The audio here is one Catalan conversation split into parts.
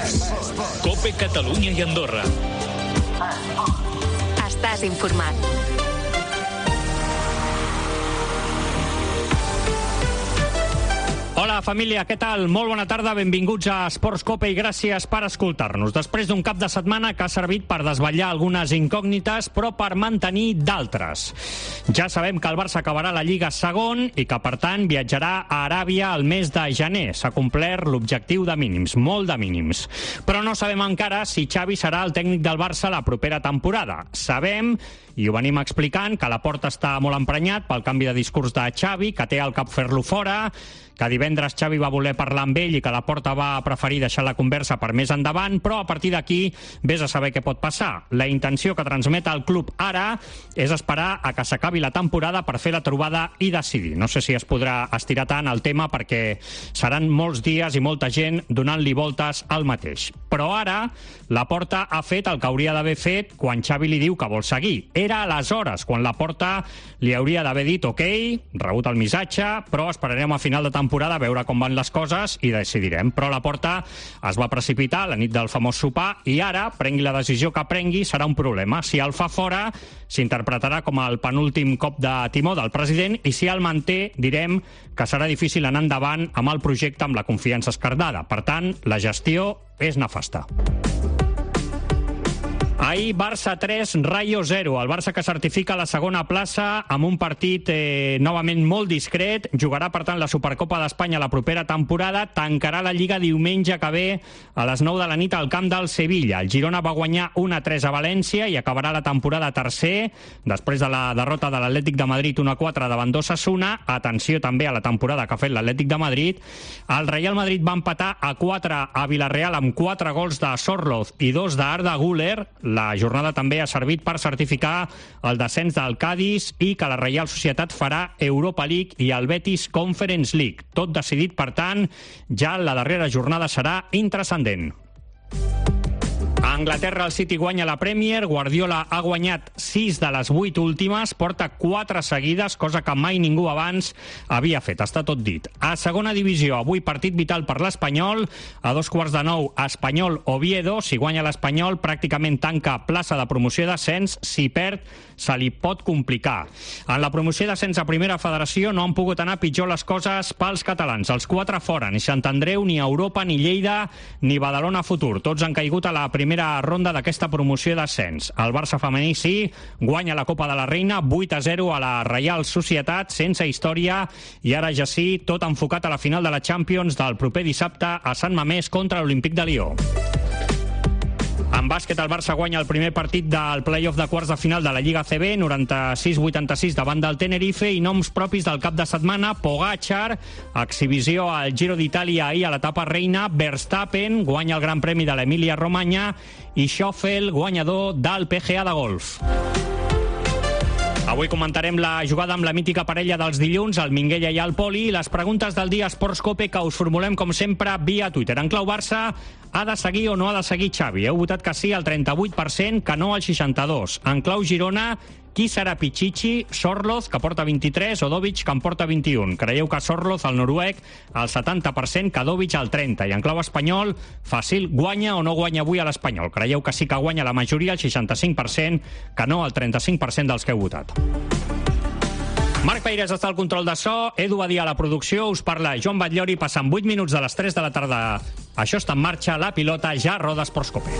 COPE Catalunya i Andorra. Estàs informat. Hola, família, què tal? Molt bona tarda, benvinguts a Esports Cope i gràcies per escoltar-nos. Després d'un cap de setmana que ha servit per desvetllar algunes incògnites, però per mantenir d'altres. Ja sabem que el Barça acabarà la Lliga segon i que, per tant, viatjarà a Aràbia el mes de gener. S'ha complert l'objectiu de mínims, molt de mínims. Però no sabem encara si Xavi serà el tècnic del Barça la propera temporada. Sabem, i ho venim explicant, que Laporta està molt emprenyat pel canvi de discurs de Xavi, que té al cap fer-lo fora, que divendres Xavi va voler parlar amb ell i que Laporta va preferir deixar la conversa per més endavant, però a partir d'aquí vés a saber què pot passar. La intenció que transmet el club ara és esperar a que s'acabi la temporada per fer la trobada i decidir. No sé si es podrà estirar tant el tema perquè seran molts dies i molta gent donant-li voltes al mateix. Però ara Laporta ha fet el que hauria d'haver fet quan Xavi li diu que vol seguir. Era aleshores quan Laporta li hauria d'haver dit ok, rebut el missatge, però esperarem a final de temporada a veure com van les coses i decidirem. Però Laporta es va precipitar la nit del famós sopar i ara, prengui la decisió que prengui, serà un problema. Si el fa fora, s'interpretarà com el penúltim cop de timó del president i si el manté, direm que serà difícil anar endavant amb el projecte amb la confiança esquerdada. Per tant, la gestió és nefasta. Ahir, Barça 3, Rayo 0. El Barça que certifica la segona plaça amb un partit novament molt discret. Jugarà, per tant, la Supercopa d'Espanya la propera temporada. Tancarà la Lliga diumenge que ve a les 9 de la nit al camp del Sevilla. El Girona va guanyar 1-3 a València i acabarà la temporada tercer, després de la derrota de l'Atlètic de Madrid 1-4 davant d'Osasuna. Atenció també a la temporada que ha fet l'Atlètic de Madrid. El Real Madrid va empatar a 4 a Villarreal amb 4 gols de Sorloz i 2 d'Arda Güler. La jornada també ha servit per certificar el descens del Cádiz i que la Reial Societat farà Europa League i el Betis Conference League. Tot decidit, per tant, ja la darrera jornada serà intranscendent. A Anglaterra el City guanya la Premier, Guardiola ha guanyat 6 de les 8 últimes, porta 4 seguides, cosa que mai ningú abans havia fet, està tot dit. A segona divisió, avui partit vital per l'Espanyol, a 8:15, Espanyol-Oviedo, si guanya l'Espanyol pràcticament tanca plaça de promoció i descens, si perd se li pot complicar. En la promoció i descens a Primera Federació no han pogut anar pitjor les coses pels catalans, els 4 fora, ni Sant Andreu, ni Europa, ni Lleida, ni Badalona Futur, tots han caigut a la primera ronda d'aquesta promoció d'ascens. El Barça femení sí, guanya la Copa de la Reina 8-0 a la Reial Societat, sense història, i ara ja sí, tot enfocat a la final de la Champions del proper dissabte a Sant Mamés contra l'Olímpic de Lió. En bàsquet, el Barça guanya el primer partit del play-off de quarts de final de la Lliga CB, 96-86 davant del Tenerife, i noms propis del cap de setmana: Pogačar, exhibició al Giro d'Itàlia ahir a l'etapa reina, Verstappen guanya el Gran Premi de l'Emília-Romanya i Schoffel, guanyador del PGA de golf. Avui comentarem la jugada amb la mítica parella dels dilluns, el Minguella i el Poli, i les preguntes del dia Esports Cope que us formulem, com sempre, via Twitter. En clau Barça, ha de seguir o no ha de seguir Xavi? Heu votat que sí al 38%, que no al 62%. En clau Girona, qui serà Pichichi? Sorloz, que porta 23, o Dovic, que en porta 21. Creieu que Sorloz, el noruec, al 70%, que Dovic al 30%. I en clau espanyol, fàcil, guanya o no guanya avui a l'Espanyol? Creieu que sí que guanya la majoria, el 65%, que no el 35% dels que heu votat. Marc Peirés està al control de so, Edu Badia a la producció, us parla Joan Batllori, passant 8 minuts de les 3 de la tarda. Això està en marxa, la pilota ja roda Esports Cope.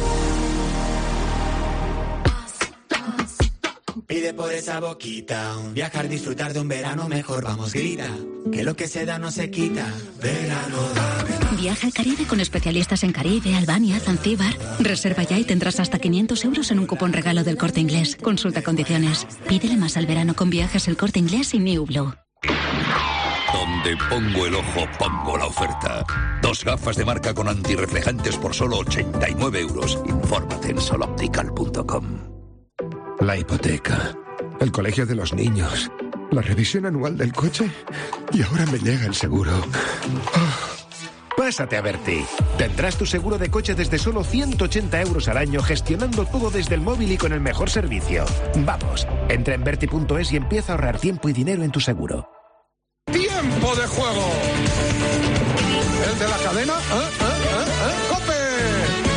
Pide por esa boquita, un viajar, disfrutar de un verano mejor, vamos, grita, que lo que se da no se quita, verano da, verano. Viaja al Caribe con especialistas en Caribe, Albania, Zanzíbar. Reserva ya y tendrás hasta 500 euros en un cupón regalo del Corte Inglés. Consulta condiciones. Pídele más al verano con Viajes El Corte Inglés y New Blue. Donde pongo el ojo, pongo la oferta. 2 gafas de marca con antirreflejantes por solo 89 euros. Infórmate en soloptical.com. La hipoteca, el colegio de los niños, la revisión anual del coche y ahora me llega el seguro. Pásate a Berti. Tendrás tu seguro de coche desde solo 180 euros al año, gestionando todo desde el móvil y con el mejor servicio. Vamos, entra en Berti.es y empieza a ahorrar tiempo y dinero en tu seguro. ¡Tiempo de juego! ¿El de la cadena? ¡COPE!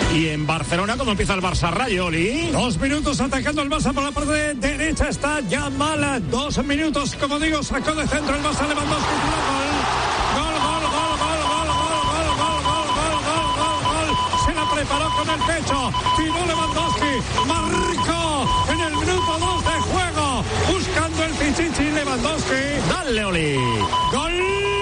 Y en Barcelona, ¿cómo empieza el Barça Rayo, Oli? 2 minutos atacando el Barça por la parte derecha. Está ya mala. 2 minutos, como digo, sacó de centro el Barça. Lewandowski. Gol. Se la preparó con el pecho. Tiró Lewandowski. Marcó en el minuto 2 de juego. Buscando el Pichichi Lewandowski. Dale, Oli. Gol.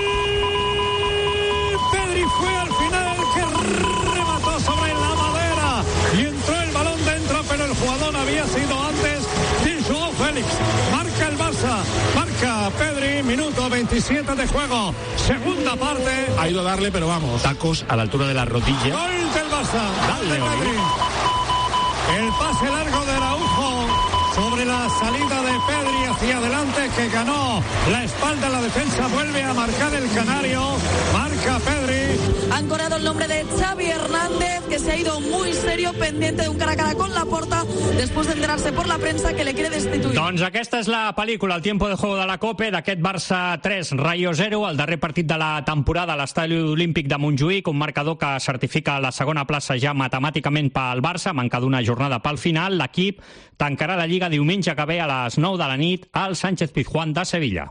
Pedri fue al final el que remató sobre la madera y entró el balón dentro, pero el jugador había sido antes de Joao Félix. Marca el Barça, marca Pedri, minuto 27 de juego, segunda parte. Ha ido a darle, pero vamos, tacos a la altura de la rodilla. Gol del Barça. Dale, Pedri. El pase largo de Araujo sobre la salida de Pedri hacia adelante, que ganó la espalda, la defensa vuelve a marcar el canario, marca Pedri. Han corrido el nombre de Xavi Hernández, que se ha ido muy serio, pendiente de un cara a cara con Laporta, después de enterarse por la prensa que le quiere destituir. Doncs aquesta és la pel·lícula, el tiempo de juego de la COPE, d'aquest Barça 3, Rayo 0, el darrer partit de la temporada a l'estadi olímpic de Montjuïc, un marcador que certifica la segona plaça ja matemàticament pel Barça, manca d'una jornada pel final. L'equip tancarà la Lliga diumenge que ve a les 9 de la nit al Sánchez Pizjuán de Sevilla.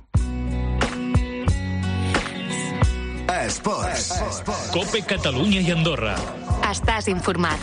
Esports. COPE Catalunya i Andorra. Estàs informat.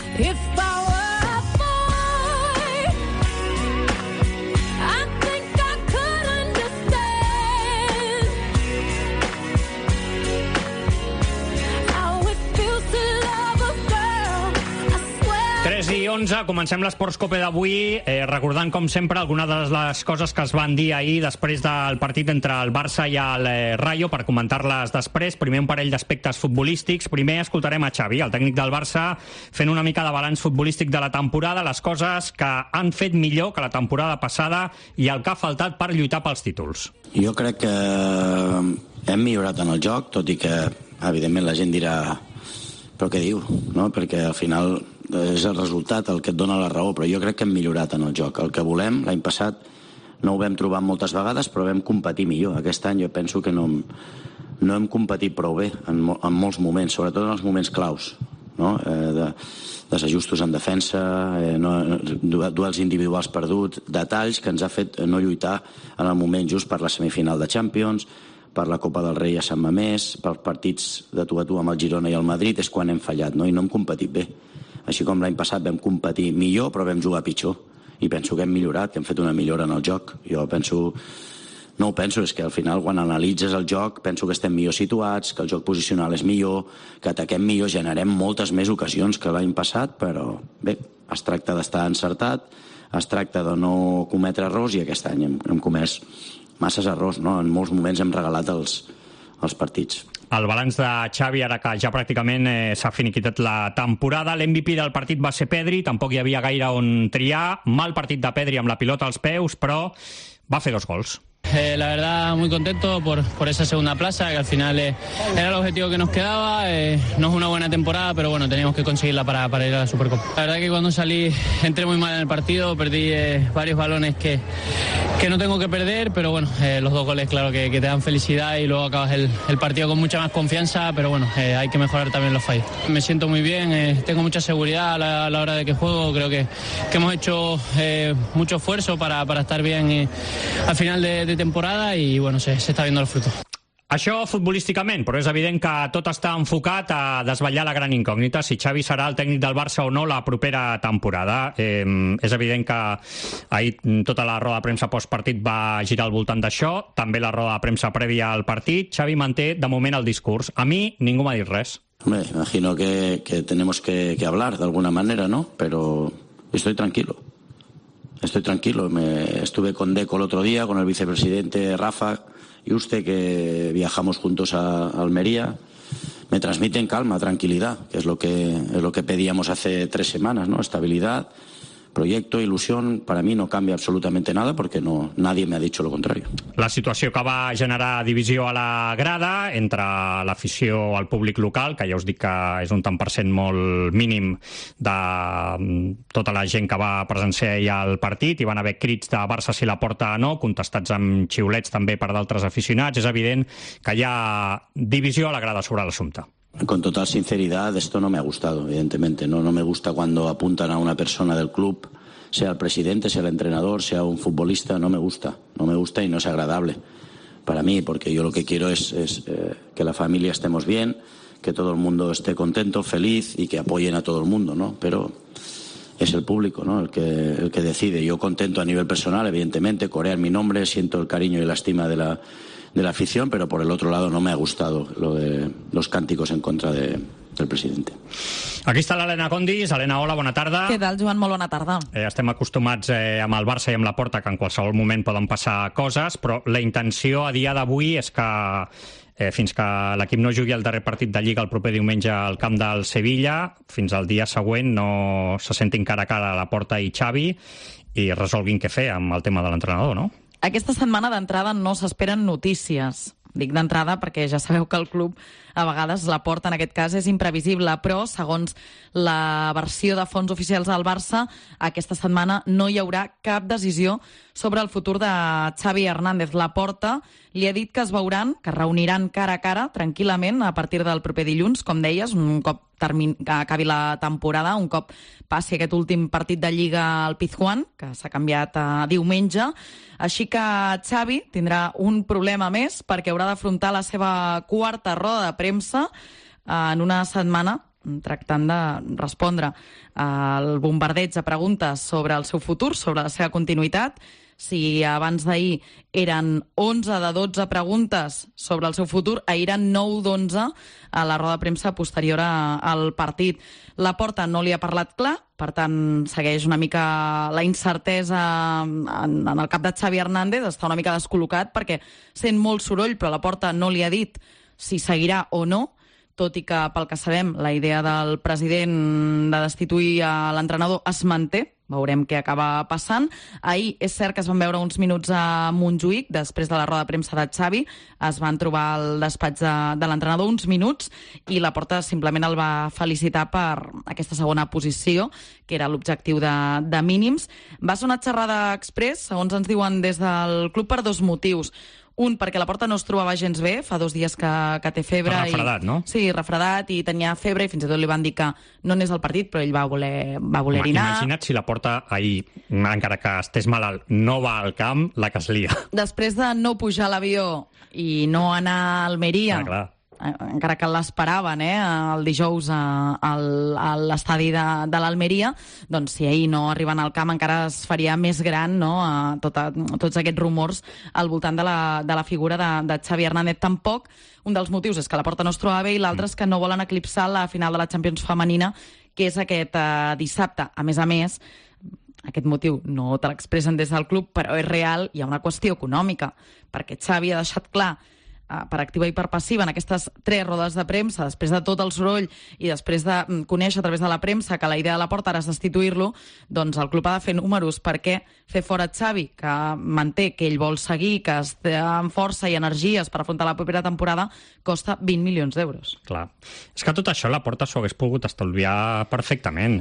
I 11, comencem l'Esports Cope d'avui, recordant com sempre algunes de les coses que es van dir ahir després del partit entre el Barça i el Rayo, per comentar-les després. Primer un parell d'aspectes futbolístics. Primer escoltarem a Xavi, el tècnic del Barça, fent una mica de balanç futbolístic de la temporada, les coses que han fet millor que la temporada passada i el que ha faltat per lluitar pels títols. Jo crec que hem millorat en el joc, tot i que evidentment la gent dirà però què diu, no? Perquè al final és el resultat el que et dona la raó, però jo crec que hem millorat en el joc. El que volem, l'any passat no ho vam trobar moltes vegades, però vam competir millor. Aquest any jo penso que no hem competit prou bé en molts moments, sobretot en els moments claus, no? Desajustos en defensa, duels individuals perduts, detalls que ens ha fet no lluitar en el moment just per la semifinal de Champions, per la Copa del Rei a Sant Mamés, pels partits de tu a tu amb el Girona i el Madrid, és quan hem fallat, no? I no hem competit bé. Així com l'any passat vam competir millor, però vam jugar pitjor. I penso que hem millorat, que hem fet una millora en el joc. Jo penso... No ho penso, és que al final, quan analitzes el joc, penso que estem millor situats, que el joc posicional és millor, que ataquem millor, generem moltes més ocasions que l'any passat, però bé, es tracta d'estar encertat, es tracta de no cometre errors, i aquest any hem comès masses errors, no? En molts moments hem regalat els partits. El balanç de Xavi, ara que ja pràcticament s'ha finiquitat la temporada. L'MVP del partit va ser Pedri, tampoc hi havia gaire on triar. Mal partit de Pedri amb la pilota als peus, però va fer 2 gols. La verdad, muy contento por esa segunda plaza, que al final era el objetivo que nos quedaba. No es una buena temporada, pero bueno, teníamos que conseguirla para ir a la Supercopa. La verdad que cuando salí entré muy mal en el partido, perdí varios balones que no tengo que perder, pero bueno, los 2 goles claro que te dan felicidad y luego acabas el partido con mucha más confianza, pero bueno, hay que mejorar también los fallos. Me siento muy bien, tengo mucha seguridad a la hora de que juego, creo que hemos hecho mucho esfuerzo para estar bien al final de temporada y bueno, se està viendo el fruto. Això futbolísticament, però és evident que tot està enfocat a desvetllar la gran incògnita, si Xavi serà el tècnic del Barça o no la propera temporada. És evident que ahir tota la roda de premsa postpartit va girar al voltant d'això, també la roda de premsa prèvia al partit. Xavi manté de moment el discurs. A mi ningú m'ha dit res. Hombre, imagino que tenemos que hablar de alguna manera, ¿no? Pero estoy tranquilo. Estuve con Deco el otro día, con el vicepresidente Rafa y usted, que viajamos juntos a Almería. Me transmiten calma, tranquilidad, que es lo que pedíamos hace 3 semanas, ¿no? Estabilidad, proyecto, ilusión. Para mí no cambia absolutamente nada porque nadie me ha dicho lo contrario. La situació que va generar divisió a la grada entre l'afició al públic local, que ja us dic que és un tant per cent molt mínim de tota la gent que va presenciar ahir al partit. Hi van haver crits de Barça si la porta no, contestats amb xiulets també per d'altres aficionats. És evident que hi ha divisió a la grada sobre l'assumpte. con total sinceridad, esto no me ha gustado, evidentemente. No me gusta cuando apuntan a una persona del club, sea el presidente, sea el entrenador, sea un futbolista, no me gusta y no es agradable para mí, porque yo lo que quiero es que la familia estemos bien, que todo el mundo esté contento, feliz y que apoyen a todo el mundo, ¿no? Pero es el público, ¿no? el que decide. Yo contento a nivel personal, evidentemente, corean mi nombre, siento el cariño y la estima de la afición, pero por el otro lado no me ha gustado lo de los cánticos en contra del presidente. Aquí està l'Helena Condis. Helena, hola, bona tarda. Què tal, Joan? Molt bona tarda. Estem acostumats amb el Barça i amb la Porta que en qualsevol moment poden passar coses, però la intenció a dia d'avui és que fins que l'equip no jugui el darrer partit de Lliga el proper diumenge al camp del Sevilla, fins al dia següent no se sentin cara a cara a la Porta i Xavi i resolguin què fer amb el tema de l'entrenador, no? Aquesta setmana d'entrada no s'esperen notícies. Dic d'entrada perquè ja sabeu que el club a vegades la Porta, en aquest cas, és imprevisible, però segons la versió de fonts oficials del Barça, aquesta setmana no hi haurà cap decisió sobre el futur de Xavi Hernández. La Porta li ha dit que es veuran, que es reuniran cara a cara, tranquil·lament, a partir del proper dilluns, com deies, un cop acabi la temporada, un cop passi aquest últim partit de Lliga al Pizjuán, que s'ha canviat a diumenge. Així que Xavi tindrà un problema més perquè haurà d'afrontar la seva quarta roda de premsa en una setmana tractant de respondre al bombardeig de preguntes sobre el seu futur, sobre la seva continuïtat. Si abans d'ahir eren 11 de 12 preguntes sobre el seu futur, ahir eren 9 d'11 a la roda de premsa posterior al partit. La Porta no li ha parlat clar, per tant, segueix una mica la incertesa en el cap de Xavi Hernández, està una mica descol·locat perquè sent molt soroll, però la Porta no li ha dit si seguirà o no, tot i que, pel que sabem, la idea del president de destituir a l'entrenador es manté. Veurem què acaba passant. Ahir és cert que es van veure uns minuts a Montjuïc, després de la roda de premsa de Xavi. Es van trobar al despatx de l'entrenador uns minuts i la Porta simplement el va felicitar per aquesta segona posició, que era l'objectiu de mínims. Va ser una xerrada express, segons ens diuen des del club, per dos motius. Un, perquè la Porta no es trobava gens bé, fa 2 dies que té febre. Refredat, no? Sí, refredat, i tenia febre, i fins i tot li van dir que no anés al partit, però ell va voler anar. Imagina't si la Porta ahir, encara que estés malalt, no va al camp, la que es lia. Després de no pujar a l'avió i no anar a Almeria, clar. Encara que l'esperaven el dijous a l'estadi de l'Almeria, doncs si ahir no arriben al camp encara es faria més gran, no?, tots aquests rumors al voltant de la figura de Xavi Hernández. Tampoc un dels motius és que la Porta no es troba bé i l'altre és que no volen eclipsar la final de la Champions femenina, que és aquest dissabte. A més, aquest motiu no te l'expressen des del club, però és real, hi ha una qüestió econòmica, perquè Xavi ha deixat clar per activa i per passiva en aquestes 3 rodes de premsa, després de tot el soroll i després de conèixer a través de la premsa que la idea de la Porta era destituir-lo, doncs el club ha de fer números, perquè fer fora Xavi, que manté que ell vol seguir, que està amb força i energies per afrontar la propera temporada, costa 20 milions d'euros. Clar. És que tot això la Porta s'ho hagués pogut estalviar perfectament.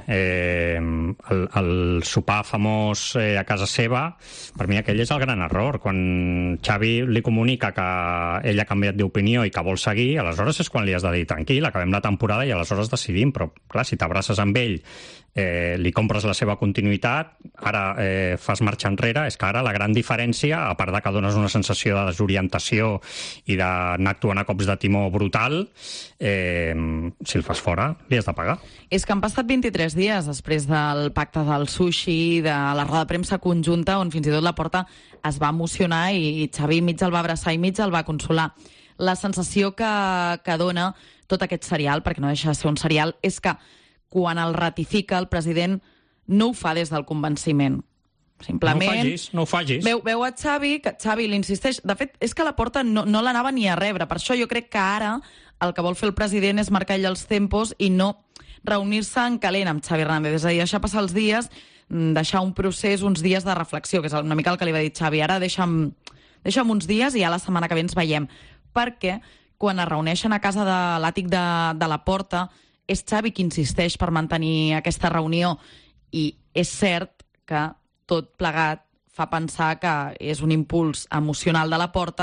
El sopar famós a casa seva, per mi aquell és el gran error. Quan Xavi li comunica que ell ha canviat d'opinió i que vol seguir, aleshores és quan li has de dir tranquil, acabem la temporada i aleshores decidim, però clar, si t'abraces amb ell, li compres la seva continuïtat, ara fas marxa enrere, és que ara la gran diferència, a part de que dones una sensació de desorientació i d'anar actuant a cops de timó brutal, si el fas fora, li has de pagar. És que han passat 23 dies després del pacte del sushi, de la roda de premsa conjunta, on fins i tot la Porta es va emocionar i Xavi mig el va abraçar i mig el va consolar. La sensació que dona tot aquest serial, perquè no deixa de ser un serial, és que quan el ratifica el president no ho fa des del convenciment. Simplement... No ho facis. Veu a Xavi, que Xavi l'insisteix. De fet, és que la Porta no l'anava ni a rebre. Per això jo crec que ara el que vol fer el president és marcar ell els tempos i no reunir-se en calent amb Xavi Hernández. És a dir, deixar passar els dies, deixar un procés, uns dies de reflexió, que és una mica el que li va dir Xavi. Ara deixa'm uns dies i ja la setmana que ve ens veiem. Perquè quan es reuneixen a casa de l'àtic de la Porta, és Xavi qui insisteix per mantenir aquesta reunió i és cert que tot plegat fa pensar que és un impuls emocional de la Porta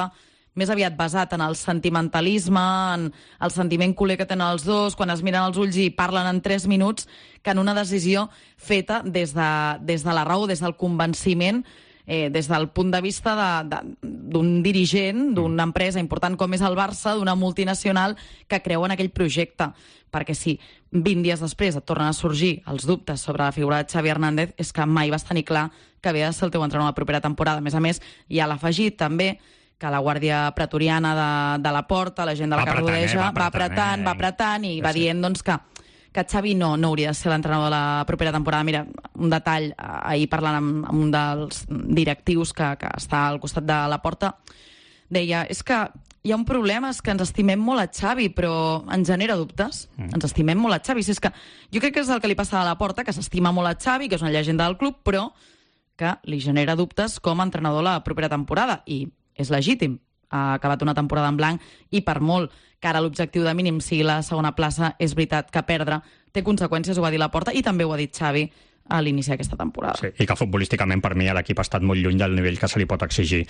més aviat basat en el sentimentalisme, en el sentiment culer que tenen els dos, quan es miren als ulls i parlen en 3 minuts, que en una decisió feta des de la raó, des del convenciment, des del punt de vista d'un dirigent, d'una empresa important com és el Barça, d'una multinacional que creu en aquell projecte. Perquè si 20 dies després et tornen a sorgir els dubtes sobre la figura de Xavi Hernández, és que mai vas tenir clar que havia de ser el teu entrenador la propera temporada. A més, ja l'ha afegit també que la guàrdia pretoriana de la Porta, la gent de la que rodeja, va apretant i va dient doncs, que Xavi no hauria de ser l'entrenador de la propera temporada. Mira, un detall, ahir parlant amb un dels directius que està al costat de la Porta, deia, és que hi ha un problema, és que ens estimem molt a Xavi, però ens genera dubtes. Ens estimem molt a Xavi. És que jo crec que és el que li passa a la Porta, que s'estima molt a Xavi, que és una llegenda del club, però que li genera dubtes com a entrenador la propera temporada. I és legítim. Ha acabat una temporada en blanc i per molt que ara l'objectiu de mínim sigui la segona plaça, és veritat que perdre té conseqüències, ho va dir la Porta, i també ho ha dit Xavi a l'inici d'aquesta temporada. Sí, i que futbolísticament per mi l'equip ha estat molt lluny del nivell que se li pot exigir.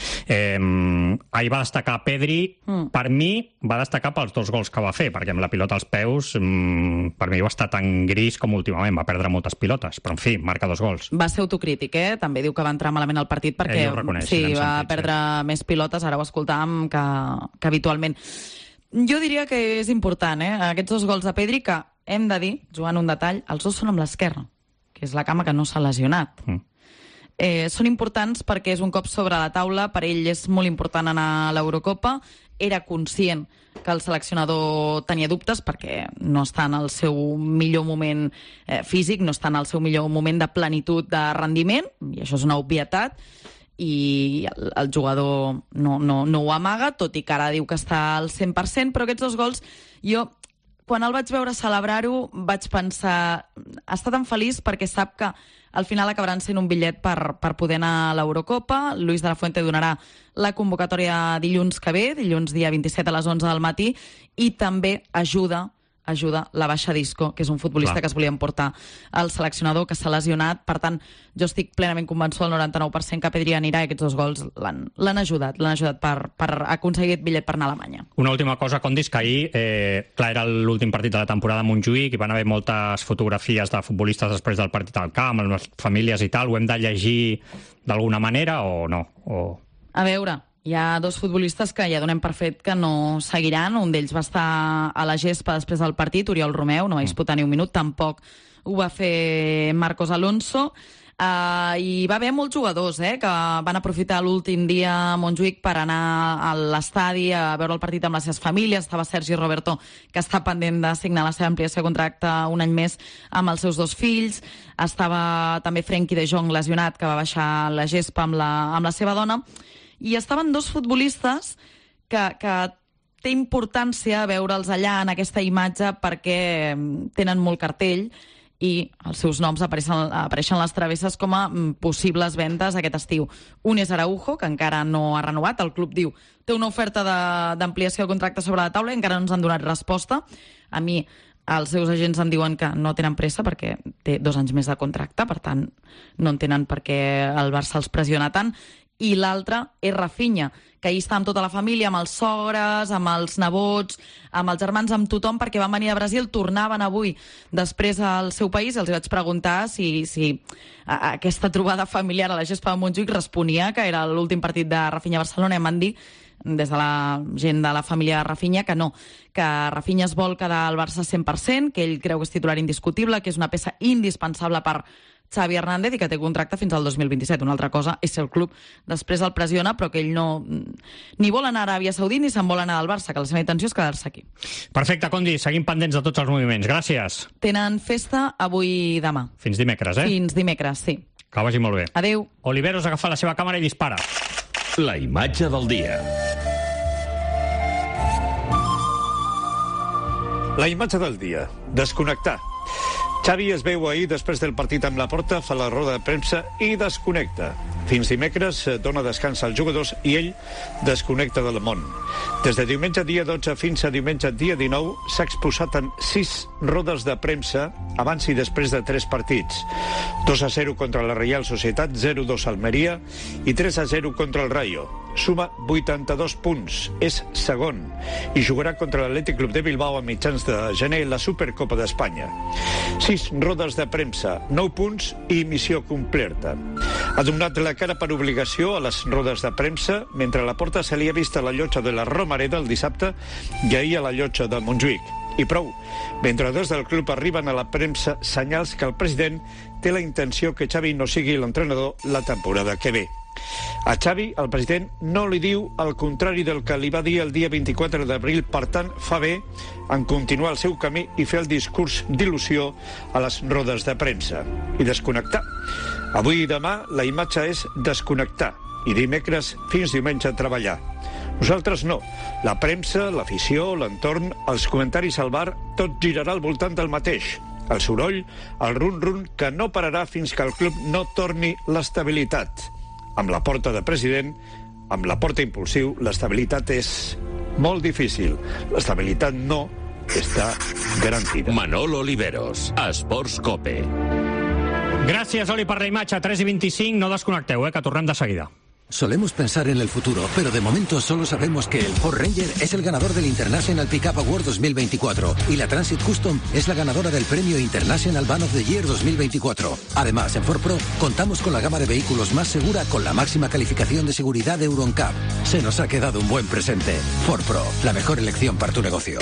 Ahir va destacar Pedri, per mi va destacar pels 2 gols que va fer, perquè amb la pilota als peus per mi va estar tan gris com últimament, va perdre moltes pilotes, però en fi, marca 2 gols. Va ser autocrític, també diu que va entrar malament al partit perquè va perdre més pilotes, ara ho escoltàvem, que habitualment. Jo diria que és important, aquests 2 gols de Pedri, que hem de dir, jugant un detall, els 2 són amb l'esquerra, que és la cama que no s'ha lesionat. Són importants perquè és un cop sobre la taula, per ell és molt important anar a l'Eurocopa, era conscient que el seleccionador tenia dubtes perquè no està en el seu millor moment físic, no està en el seu millor moment de plenitud de rendiment, i això és una obvietat, i el jugador no ho amaga, tot i que ara diu que està al 100%, però aquests 2 gols, jo, quan el vaig veure celebrar-ho, vaig pensar, està tan feliç perquè sap que al final acabaran sent un bitllet per poder anar a l'Eurocopa. Luis de la Fuente donarà la convocatòria dilluns que ve, dilluns dia 27 a les 11 del matí, i també ajuda la baixa Disco, que és un futbolista que es volia emportar al seleccionador, que s'ha lesionat. Per tant, jo estic plenament convençut al 99% que Pedri anirà, i aquests 2 gols l'han ajudat per aconseguir aquest bitllet per anar a Alemanya. Una última cosa, Condis, que ahir, clar, era l'últim partit de la temporada a Montjuïc, i van haver moltes fotografies de futbolistes després del partit al camp, amb les famílies i tal. Ho hem de llegir d'alguna manera o no? A veure, hi ha 2 futbolistes que ja donem per fet que no seguiran. Un d'ells va estar a la gespa després del partit, Oriol Romeu, no va disputar ni un minut, tampoc ho va fer Marcos Alonso. I va haver molts jugadors que van aprofitar l'últim dia a Montjuïc per anar a l'estadi a veure el partit amb les seves famílies. Estava Sergi Roberto, que està pendent de signar la seva ampliació de contracte un any més amb els seus 2 fills. Estava també Frenkie de Jong, lesionat, que va baixar la gespa amb la seva dona. I estaven 2 futbolistes que té importància veure'ls allà en aquesta imatge perquè tenen molt cartell i els seus noms apareixen a les travesses com a possibles vendes aquest estiu. Un és Araujo, que encara no ha renovat. El club diu té una oferta d'ampliació de contracte sobre la taula i encara no ens han donat resposta. A mi els seus agents em diuen que no tenen pressa perquè té 2 anys més de contracte, per tant no entenen per què el Barça els pressiona tant. I l'altre és Rafinha, que ahir està amb tota la família, amb els sogres, amb els nebots, amb els germans, amb tothom, perquè van venir a Brasil, tornaven avui després al seu país, i els vaig preguntar si aquesta trobada familiar a la gespa de Montjuïc responia que era l'últim partit de Rafinha a Barcelona, i em van dir, des de la gent de la família Rafinha, que no, que Rafinha es vol quedar al Barça 100%, que ell creu que és titular indiscutible, que és una peça indispensable per Xavi Hernández i que té contracte fins al 2027. Una altra cosa és si el club després el pressiona, però que ell no ni vol anar a Aràbia Saudita ni se'n vol anar al Barça, que la seva intenció és quedar-se aquí. Perfecte, Condi, seguim pendents de tots els moviments. Gràcies. Tenen festa avui i demà. Fins dimecres, Fins dimecres, sí. Que vagi molt bé. Adéu. Oliveros agafa la seva càmera i dispara. La imatge del dia. La imatge del dia. Desconnectar. Xavi es veu ahir després del partit amb la Porta, fa la roda de premsa i desconnecta. Fins dimecres dona descans als jugadors i ell desconnecta del món. Des de diumenge dia 12 fins a diumenge dia 19 s'ha exposat en 6 rodes de premsa abans i després de 3 partits. 2-0 contra la Reial Societat, 0-2 Almeria i 3-0 contra el Rayo. Suma 82 punts, és segon i jugarà contra l'Atlètic Club de Bilbao a mitjans de gener la Supercopa d'Espanya. 6 rodes de premsa, 9 punts i missió completa. Ha donat la cara per obligació a les rodes de premsa, mentre a la porta se li ha vist a la llotja de la Romareda el dissabte i ahir a la llotja de Montjuïc. I prou. Mentre des del club arriben a la premsa senyals que el president té la intenció que Xavi no sigui l'entrenador la temporada que ve. A Xavi, el president, no li diu el contrari del que li va dir el dia 24 d'abril, per tant, fa bé en continuar el seu camí i fer el discurs d'il·lusió a les rodes de premsa. I desconnectar. Avui i demà la imatge és desconnectar i dimecres fins diumenge a treballar. Nosaltres no. La premsa, l'afició, l'entorn, els comentaris al bar, tot girarà al voltant del mateix. El soroll, el run-run, que no pararà fins que el club no torni l'estabilitat. Amb la porta de president, amb la porta impulsiu, l'estabilitat és molt difícil. L'estabilitat no està garantida. Manolo Oliveros, Esports Cope. Gràcies, Oli, per la imatge. 3:25, no desconnecteu, que tornem de seguida. Solemos pensar en el futuro, pero de momento solo sabemos que el Ford Ranger es el ganador del International Pickup Award 2024 y la Transit Custom es la ganadora del premio International Van of the Year 2024. Además, en Ford Pro contamos con la gama de vehículos más segura con la máxima calificación de seguridad de Euro NCAP. Se nos ha quedado un buen presente. Ford Pro, la mejor elección para tu negocio.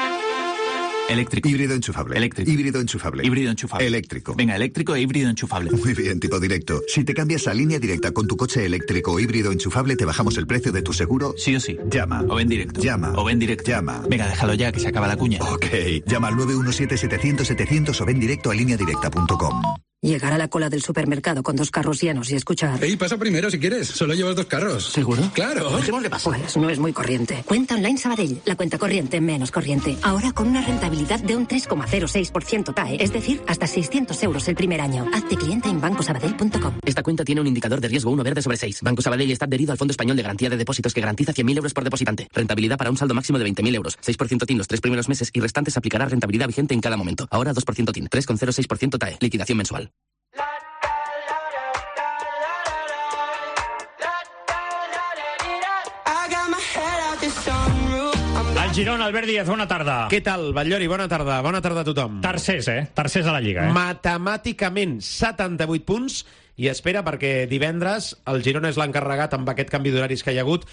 Eléctrico. Híbrido enchufable. Eléctrico. Híbrido enchufable. Híbrido enchufable. Eléctrico. Venga, eléctrico e híbrido enchufable. Muy bien, tipo directo. Si te cambias a Línea Directa con tu coche eléctrico o híbrido enchufable, te bajamos el precio de tu seguro. Sí o sí. Llama. O ven directo. Llama. O ven directo. Llama. Venga, déjalo ya, que se acaba la cuña. Ok. Llama al 917-700-700 o ven directo a lineadirecta.com. Llegar a la cola del supermercado con 2 carros llenos y escuchar... Ey, pasa primero si quieres. Solo llevas 2 carros. ¿Seguro? Claro. Dejémosle pasar. Pues no es muy corriente. Cuenta Online Sabadell. La cuenta corriente menos corriente. Ahora con una rentabilidad de un 3,06% TAE. Es decir, hasta 600 euros el primer año. Hazte cliente en bancosabadell.com. Esta cuenta tiene un indicador de riesgo 1 verde sobre 6. Banco Sabadell está adherido al Fondo Español de Garantía de Depósitos que garantiza 100.000 euros por depositante. Rentabilidad para un saldo máximo de 20.000 euros. 6% TIN los 3 primeros meses y restantes aplicará rentabilidad vigente en cada momento. Ahora 2% TIN. 3,06% TAE. Liquidación mensual. El Girona, Albert Díaz, bona tarda. Què tal, Batllori? Bona tarda. Bona tarda a tothom. Tercers, Tercers a la Lliga, Matemàticament, 78 punts i espera perquè divendres el Girona és l'encarregat amb aquest canvi d'horaris que hi ha hagut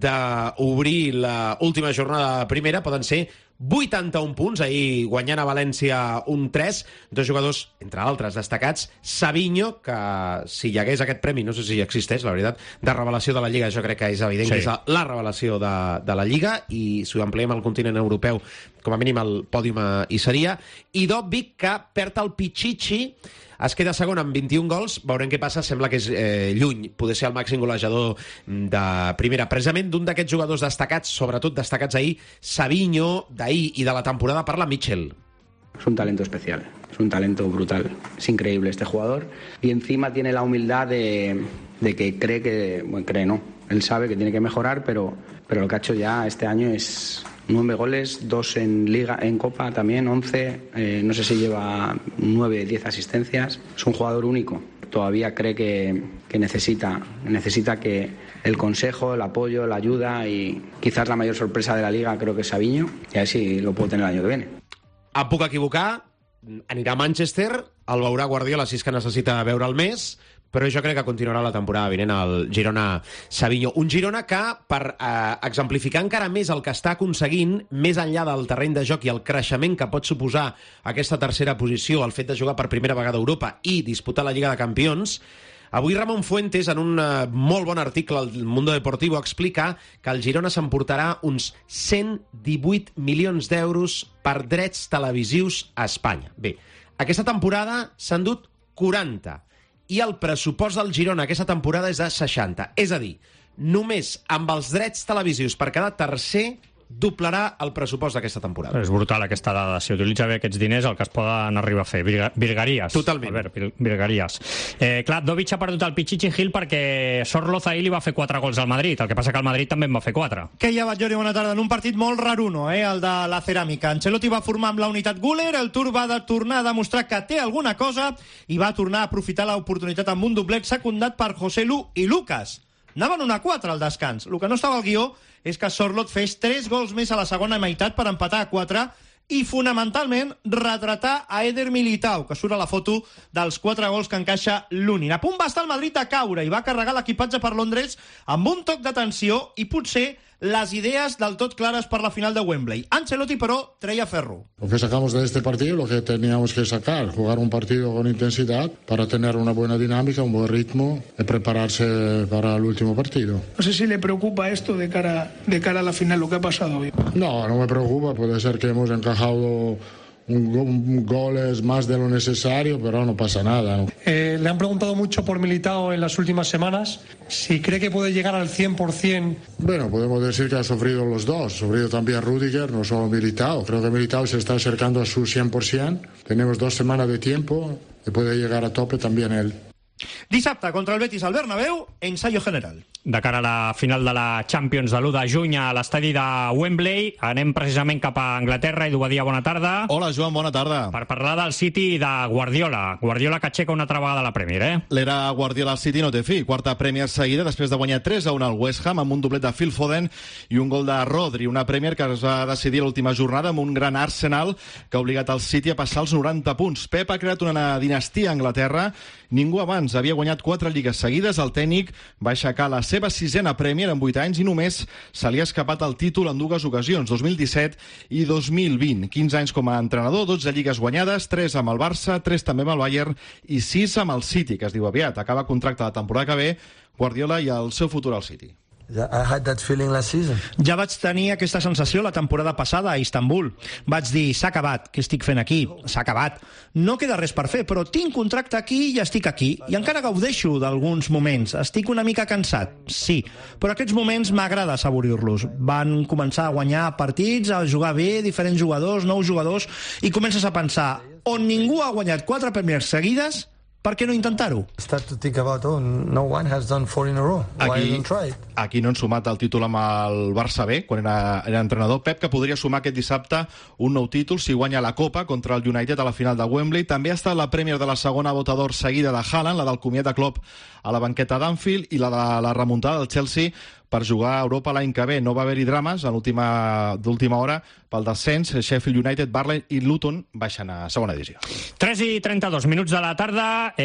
d'obrir l'última jornada de primera. Poden ser 81 punts, ahir guanyant a València un 3, 2 jugadors, entre altres destacats, Savinho, que si hi hagués aquest premi, no sé si existeix, la veritat, de revelació de la Lliga, jo crec que és evident que és la revelació de la Lliga, i si ho ampliem al continent europeu, com a mínim el pòdium hi seria, i Dobbik, que perd el Pichichi, es queda segon amb 21 gols, veurem què passa, sembla que és lluny, poder ser el màxim golejador de primera. Precisament d'un d'aquests jugadors destacats, sobretot destacats ahir, Savinho, d'ahir i de la temporada, parla Mitchell. Es un talento especial, es un talento brutal, es increíble este jugador y encima tiene la humildad de que cree que, bueno, cree no, él sabe que tiene que mejorar, pero lo que ha hecho ya este año es 9 goles, 2 en Liga, en Copa también, 11, no sé si lleva 9, 10 asistencias. Es un jugador único. Todavía cree que necesita que el consejo, el apoyo, la ayuda, y quizás la mayor sorpresa de la Liga creo que es Savinho, y a ver si lo puedo tener el año que viene. Em puc equivocar, anirà a Manchester, el veurà Guardiola si és que necessita veure'l més, però jo crec que continuarà la temporada vinent el Girona Savinho. Un Girona que, per exemplificar encara més el que està aconseguint, més enllà del terreny de joc i el creixement que pot suposar aquesta tercera posició, el fet de jugar per primera vegada a Europa i disputar la Lliga de Campions, avui Ramon Fuentes, en un molt bon article al Mundo Deportivo, explica que el Girona s'emportarà uns 118 milions d'euros per drets televisius a Espanya. Bé, aquesta temporada s'han dut 40, i el pressupost del Girona aquesta temporada és de 60. És a dir, només amb els drets televisius per cada tercer doblarà el pressupost d'aquesta temporada. És brutal aquesta dada. Si utilitza bé aquests diners, el que es poden arribar a fer. Virgueries. Totalment. A veure, virgueries. Clar, Dovic ha perdut el Pichichi Gil perquè Sorloz ahir li va fer 4 gols al Madrid. El que passa que el Madrid també en va fer 4. Que ja va, Jordi, bona tarda. En un partit molt raruno, el de la Ceràmica. Ancelotti va formar amb la unitat Güler, el Tur va tornar a demostrar que té alguna cosa i va tornar a aprofitar l'oportunitat amb un doblet secundat per José Lu i Lucas. Anaven 1-4 al descans. El que no estava al guió és que Sorloth fes 3 gols més a la segona meitat per empatar a 4 i, fonamentalment, retratar a Eder Militao, que surt a la foto dels 4 gols que encaixa l'Unin. A punt va estar el Madrid de caure i va carregar l'equipatge per Londres amb un toc d'atenció i potser les idees del tot clares per la final de Wembley. Ancelotti, però, treia ferro. Lo que sacamos de este partido, lo que teníamos que sacar, jugar un partido con intensidad para tener una buena dinámica, un buen ritmo y prepararse para el último partido. No sé si le preocupa esto de cara a la final, lo que ha pasado hoy. No me preocupa, puede ser que hemos encajado goles más de lo necesario, pero no pasa nada, ¿no? Le han preguntado mucho por Militao en las últimas semanas. Si cree que puede llegar al 100%. Bueno, podemos decir que ha sufrido los dos. Ha sufrido también Rüdiger, no solo Militao. Creo que Militao se está acercando a su 100%. Tenemos 2 semanas de tiempo y puede llegar a tope también él. Dissabte, contra el Betis al Bernabéu, ensayo general. De cara a la final de la Champions de l'1 de juny a l'estadi de Wembley, anem precisament cap a Anglaterra. Edu Badia, bona tarda. Hola, Joan, bona tarda. Per parlar del City i de Guardiola. Guardiola que aixeca una altra vegada la Premier, L'era Guardiola al City no té fi. 4a Premier seguida després de guanyar 3-1 al West Ham amb un doblet de Phil Foden i un gol de Rodri. Una Premier que es va decidir l'última jornada amb un gran Arsenal que ha obligat el City a passar els 90 punts. Pep ha creat una dinastia a Anglaterra. Ningú abans havia guanyat 4 lligues seguides. El tècnic va aixecar la seva 6a Premier en 8 anys i només se li ha escapat el títol en 2 ocasions, 2017 i 2020. 15 anys com a entrenador, 12 lligues guanyades, 3 amb el Barça, 3 també amb el Bayern i 6 amb el City, que es diu aviat. Acaba contracte la temporada que ve, Guardiola i el seu futur al City. I had that feeling last season. Ja vaig tenir aquesta sensació la temporada passada a Istanbul. Vaig dir, s'ha acabat, què estic fent aquí? S'ha acabat. No queda res per fer, però tinc contracte aquí i estic aquí. I encara gaudeixo d'alguns moments. Estic una mica cansat, sí, però aquests moments m'agrada assaborir-los. Van començar a guanyar partits, a jugar bé, diferents jugadors, nous jugadors, i comences a pensar, on ningú ha guanyat 4 Premiers seguides, per què no intentar-ho? Start to think about, no one has done 4 in a row. Why don't try it? Aquí no han sumat el títol amb el Barça B, quan era entrenador. Pep, que podria sumar aquest dissabte un nou títol si guanya la Copa contra el United a la final de Wembley. També ha estat la Premier de la segona votador seguida de Haaland, la del comiat de Klopp a la banqueta d'Anfield i la de la remuntada del Chelsea per jugar a Europa l'any que ve. No va haver-hi drames d'última hora pel descens. Sheffield United, Burnley i Luton baixen a segona divisió. 3:32 de la tarda.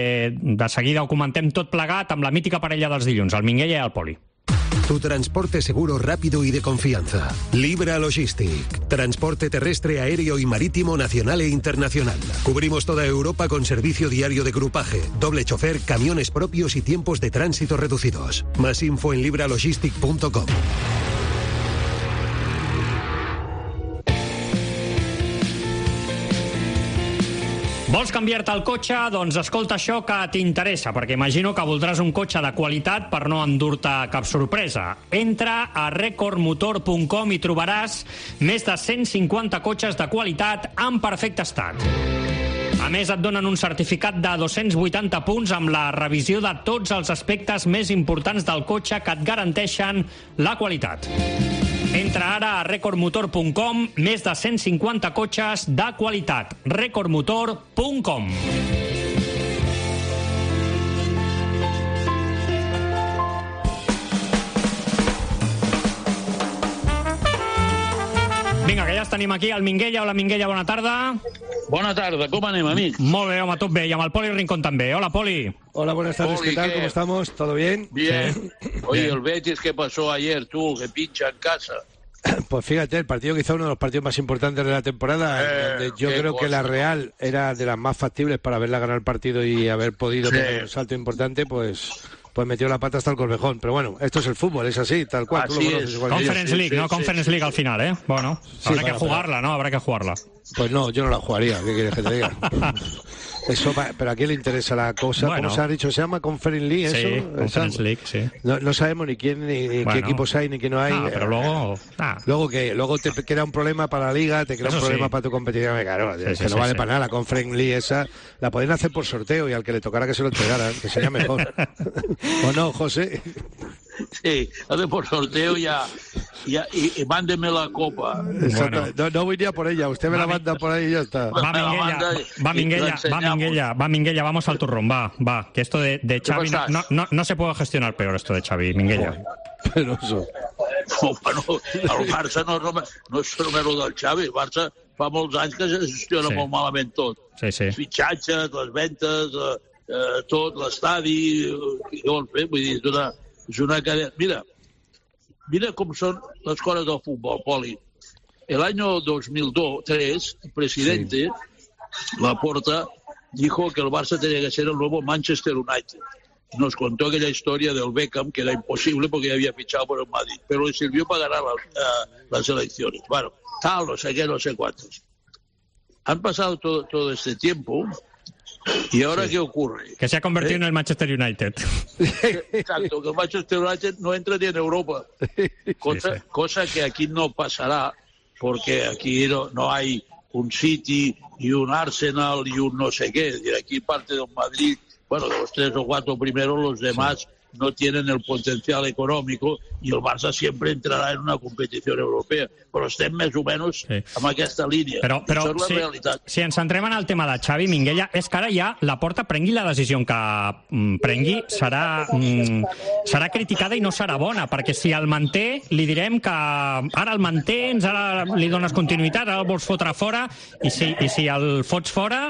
De seguida ho comentem tot plegat amb la mítica parella dels dilluns, el Minguella i el Poli. Tu transporte seguro, rápido y de confianza. Libra Logistic. Transporte terrestre, aéreo y marítimo nacional e internacional. Cubrimos toda Europa con servicio diario de grupaje, doble chofer, camiones propios y tiempos de tránsito reducidos. Más info en libralogistic.com. Vols canviar-te el cotxe? Doncs escolta això que t'interessa, perquè imagino que voldràs un cotxe de qualitat per no endur-te cap sorpresa. Entra a recordmotor.com i trobaràs més de 150 cotxes de qualitat en perfecte estat. A més, et donen un certificat de 280 punts amb la revisió de tots els aspectes més importants del cotxe que et garanteixen la qualitat. Entra ara a recordmotor.com, més de 150 cotxes de qualitat. recordmotor.com. Vinga, que ja els tenim aquí, el Minguella. Hola, Minguella, bona tarda. Bona tarda, com anem, amics? Molt bé, home, tot bé. I amb el Poli Rincón també. Hola, Poli. Hola, buenas tardes, Poli, ¿qué tal? ¿qué? ¿Cómo estamos? ¿Todo bien? Bien. Sí. Oye, Bien. el Betis, ¿qué pasó ayer, tú? Que pincha en casa. Pues fíjate, el partido quizá uno de los partidos más importantes de la temporada, donde yo creo que la Real era de las más factibles para haberla ganado el partido y haber podido tener un salto importante, pues metió la pata hasta el Corvejón. Pero bueno, esto es el fútbol, es así, tal cual. Así tú lo conoces es. igual que yo. Conference League, ¿no? Conference League al final, ¿eh? Bueno, habrá que jugarla, ¿no? Habrá que jugarla. Pues no, yo no la jugaría, ¿qué quieres que te diga? Eso, pero ¿a quién le interesa la cosa? Bueno. ¿Cómo se ha dicho? ¿Se llama Conference League eso? Sí, Conference League, sí. No sabemos ni quién, ni qué equipos hay, ni qué no hay. Pero luego... Luego te crea un problema para la liga, te crea un problema para tu competición. Claro, que no vale para nada. La Conference League esa la podían hacer por sorteo y al que le tocara que se lo entregaran, que sería mejor. ¿O no, José? Sí, por sorteo ya y mándeme la copa. Bueno. No voy a por ella, usted me la manda por ahí y ya está. Va Minguella, vamos al turrón, va, que esto de Xavi no se puede gestionar peor esto de Xavi, Minguella. Penoso. Bueno, el Barça no és només el del Xavi, el Barça fa molts anys que se gestiona molt malament tot. Sí. Fitxatges, les ventes, tot, l'estadi, vull dir, és una cadena. Mira com són les coses del futbol, Poli. El año 2003, el presidente Laporta dijo que el Barça tenía que ser el nuevo Manchester United. Nos contó aquella historia del Beckham, que era imposible porque ya había fichado por el Madrid, pero le sirvió para ganar las elecciones. Bueno, tal, no sé qué, no sé cuántos. Han pasado todo este tiempo y ahora ¿qué ocurre? Que se ha convertido en el Manchester United. Exacto, que el Manchester United no entra ni en Europa. Cosa que aquí no pasará, porque aquí no hay un City y un Arsenal y un no sé qué. Es decir, aquí parte de un Madrid, bueno, de los 3 o 4 primeros, los demás no tienen el potencial económico y el Barça siempre entrarà en una competició europea. Però estem més o menys amb aquesta línia. Però això és la realitat. Si ens centrem en el tema de Xavi, Minguella, és que ara ja Laporta prengui la decisió que prengui, serà criticada i no serà bona, perquè si el manté, li direm que ara el mantens, ara li dones continuïtat, ara el vols fotre fora, i si el fots fora,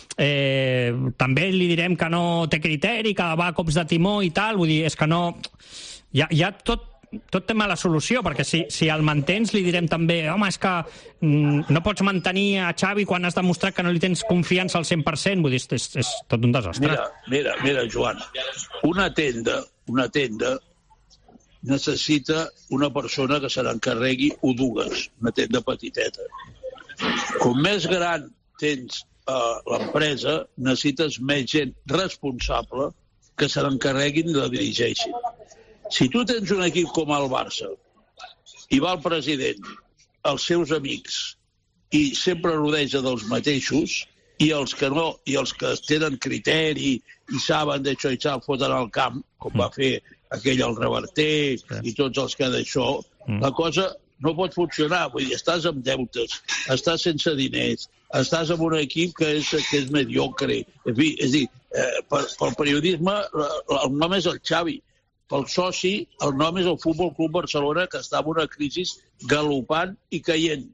també li direm que no té criteri, que va a cops de timó i tal, vull dir, és que no... Ja tot té mala solució, perquè si el mantens li direm també, home, és que no pots mantenir a Xavi quan has demostrat que no li tens confiança al 100%, vull dir, és tot un desastre. Mira, Joan, una tenda necessita una persona que se n'encarregui o dues, una tenda petiteta. Com més gran tens l'empresa, necessites més gent responsable que se n'encarreguin i la dirigeixin. Si tu tens un equip com el Barça i va el president, els seus amics, i sempre rodeja dels mateixos, i els que no, i els que tenen criteri i saben d'això i se'l foten al camp, com va fer aquell el Reverter i tots els que d'això, la cosa no pot funcionar. Vull dir, estàs amb deutes, estàs sense diners, estàs amb un equip que és mediocre. En fi, és a dir, pel periodisme el nom és el Xavi. Pel soci, el nom és el Futbol Club Barcelona, que està en una crisi galopant i caient.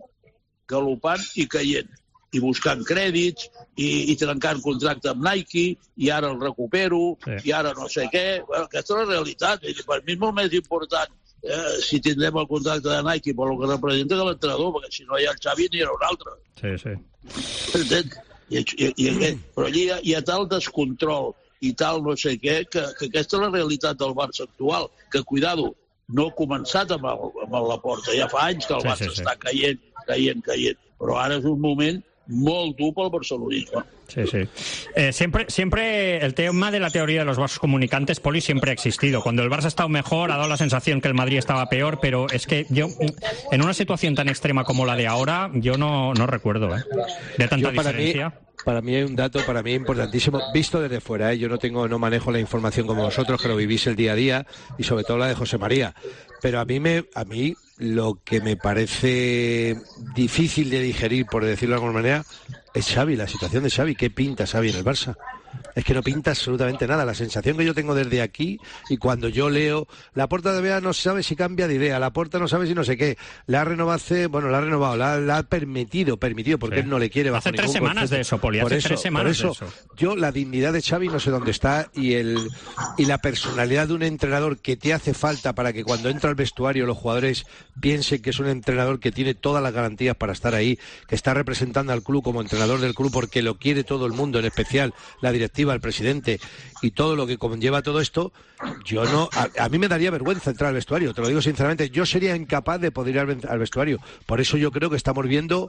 I buscant crèdits, i trencant contracte amb Nike, i ara el recupero, i ara no sé què. Bueno, aquesta és la realitat. Per mi és molt més important si tindrem el contracte de Nike per el que representa que l'entrenador, perquè si no hi ha el Xavi ni hi ha un altre. Sí. Però allí hi ha tal descontrol i tal no sé què, que aquesta és la realitat del Barça actual, que, cuidado, no ha començat amb el Laporta, ja fa anys que el Barça està caient, però ara és un moment molt dur pel barcelonisme. Sí. Siempre el tema de la teoría de los vasos comunicantes, Poli, siempre ha existido. Cuando el Barça ha estado mejor, ha dado la sensación que el Madrid estaba peor, pero es que yo, en una situación tan extrema como la de ahora, yo no recuerdo de tanta diferencia. Para mí hay un dato, para mí importantísimo, visto desde fuera, yo no manejo la información como vosotros, que lo vivís el día a día, y sobre todo la de José María. Pero a mí lo que me parece difícil de digerir, por decirlo de alguna manera, es Xavi, la situación de Xavi. ¿Qué pinta Xavi en el Barça? Es que no pinta absolutamente nada. La sensación que yo tengo desde aquí, y cuando yo leo, Laporta de Vea no sabe si cambia de idea, Laporta no sabe si no sé qué, la ha renovado, la ha permitido, porque él no le quiere bajo ningún concepto. Hace 3 semanas de eso, Poli, hace 3 semanas de eso. Yo, la dignidad de Xavi no sé dónde está, y la personalidad de un entrenador que te hace falta para que cuando entra al vestuario los jugadores piensen que es un entrenador que tiene todas las garantías para estar ahí, que está representando al club como entrenador del club porque lo quiere todo el mundo, en especial la directiva, el presidente y todo lo que conlleva todo esto. Yo no, a mí me daría vergüenza entrar al vestuario, te lo digo sinceramente. Yo sería incapaz de poder ir al vestuario. Por eso yo creo que estamos viendo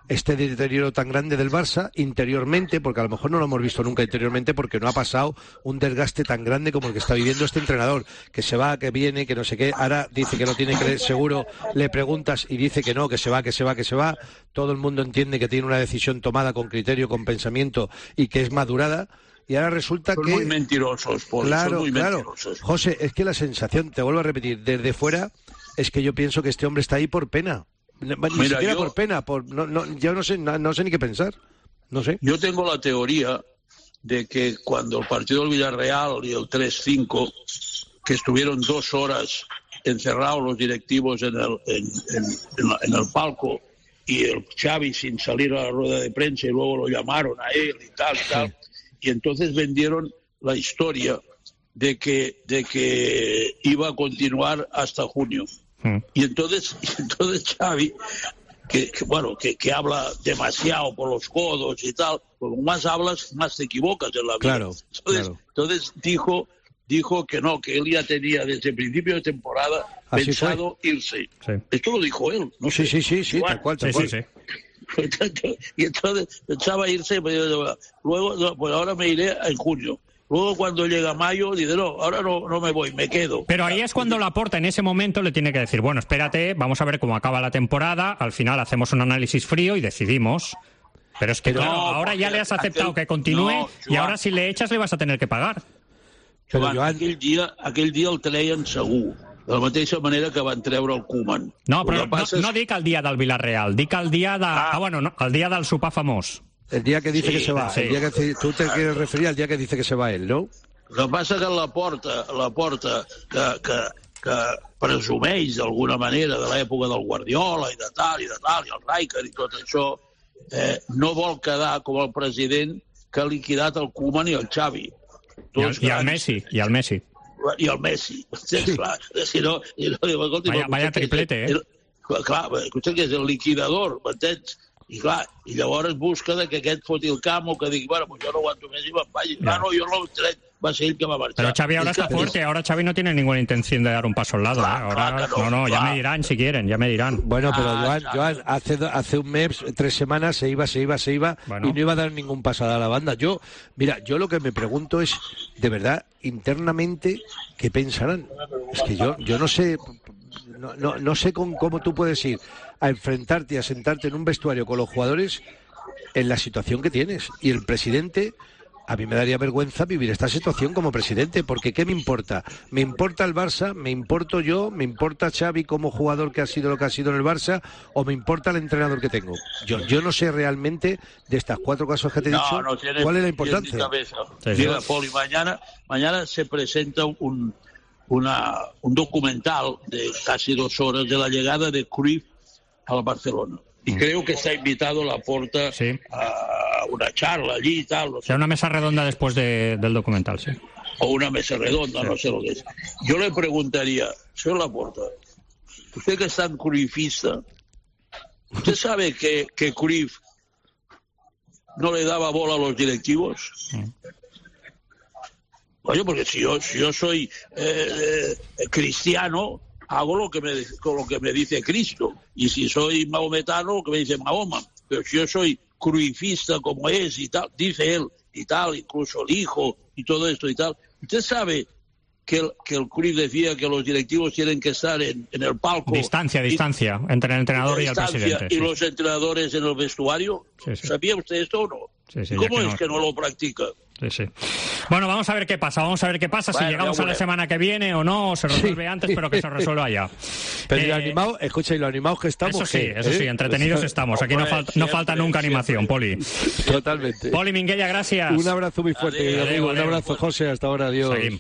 este deterioro tan grande del Barça interiormente, porque a lo mejor no lo hemos visto nunca interiormente, porque no ha pasado un desgaste tan grande como el que está viviendo este entrenador, que se va, que viene, que no sé qué, ahora dice que no tiene que seguro, le preguntas y dice que no, que se va, todo el mundo entiende que tiene una decisión tomada con criterio, con pensamiento y que es madurada. Y ahora resulta son que... muy mentirosos, Paul, claro, son muy claro. mentirosos. José, es que la sensación, te vuelvo a repetir, desde fuera, es que yo pienso que este hombre está ahí por pena. Ni siquiera por pena, yo no sé ni qué pensar. No sé. Yo tengo la teoría de que cuando el partido del Villarreal y el 3-5, que estuvieron 2 horas encerrados los directivos en el palco, y el Xavi sin salir a la rueda de prensa, y luego lo llamaron a él y tal, y entonces vendieron la historia de que iba a continuar hasta junio. Y entonces Xavi, que habla demasiado por los codos y tal, cuando más hablas, más te equivocas en la vida. Entonces dijo que no, que él ya tenía desde el principio de temporada pensado irse. Sí. Esto lo dijo él. No sé. Sí, tal cual. Sí. Y entonces pensaba irse, luego, pues ahora me iré en junio. Luego cuando llega mayo, dice, no, ahora no me voy, me quedo. Pero ahí es cuando Laporta en ese momento le tiene que decir, bueno, espérate, vamos a ver cómo acaba la temporada, al final hacemos un análisis frío y decidimos. Pero es que claro, ahora ya le has aceptado que continúe y ahora si le echas le vas a tener que pagar. Però Joan, aquell dia el treien segur, de la mateixa manera que van treure el Koeman. No, però no dic el dia del Villarreal, dic el dia el dia del sopar famós. El día que dice que se va. Sí. El día que tú te quieres referir al día que dice que se va él, ¿no? El que passa que la porta que presumeix d'alguna manera de l'època del Guardiola i de tal, i el Rijkaard i tot això, no vol quedar com el president que ha liquidat el Koeman i el Xavi. I el Messi. I el Messi. Sí. Clar, si no, diu, vaya triplete, Clar, potser que és el liquidador, m'entens? I clar, i llavors busca que aquest foti el camp o que digui, bueno, pues yo no aguanto més i me'n vagi. No, yo no tret, va ser ell que va marchar. Pero Xavi ahora está fuerte, ahora Xavi no tiene ninguna intención de dar un paso al lado. Ahora, no, ya me dirán si quieren, ya me dirán. Bueno, pero Joan, hace un mes, 3 semanas, se iba, bueno, y no iba a dar ningún paso a la banda. Yo lo que me pregunto es, de verdad, internamente, ¿qué pensarán? Es que yo no sé... No sé cómo tú puedes ir a enfrentarte, a sentarte en un vestuario con los jugadores en la situación que tienes. Y el presidente, a mí me daría vergüenza vivir esta situación como presidente, porque ¿qué me importa? ¿Me importa el Barça? ¿Me importo yo? ¿Me importa Xavi como jugador que ha sido lo que ha sido en el Barça? ¿O me importa el entrenador que tengo? Yo no sé realmente, de estas 4 casos que te he dicho, cuál es la importancia. Mira, Poli, mañana se presenta un documental de casi 2 horas de la llegada de Cruyff a la Barcelona. Y creo que está invitado Laporta a una charla allí y tal. No sé. Una mesa redonda después del documental, sí. O una mesa redonda, no sé lo que es. Yo le preguntaría, señor Laporta, usted que es tan cruyffista, ¿usted sabe que Cruyff no le daba bola a los directivos? Oye, porque si yo soy cristiano, hago lo que me dice Cristo. Y si soy mahometano, lo que me dice Mahoma. Pero si yo soy cruifista como es y tal, dice él, y tal, incluso el hijo y todo esto y tal. ¿Usted sabe que el Cruyff decía que los directivos tienen que estar en el palco? Distancia entre el entrenador y el presidente. Y los entrenadores en el vestuario. Sí. ¿Sabía usted esto o no? Sí, ¿Cómo es que no lo practica? Sí. Bueno, vamos a ver qué pasa, si llegamos a la semana que viene o no, o se resuelve antes, pero que se resuelva ya. Pero y lo animados que estamos. Eso sí, entretenidos estamos. Aquí no falta nunca animación, Poli. Totalmente. Poli Minguella, gracias. Un abrazo muy fuerte, amigo. Un abrazo, José. Hasta ahora, adiós. Seguim.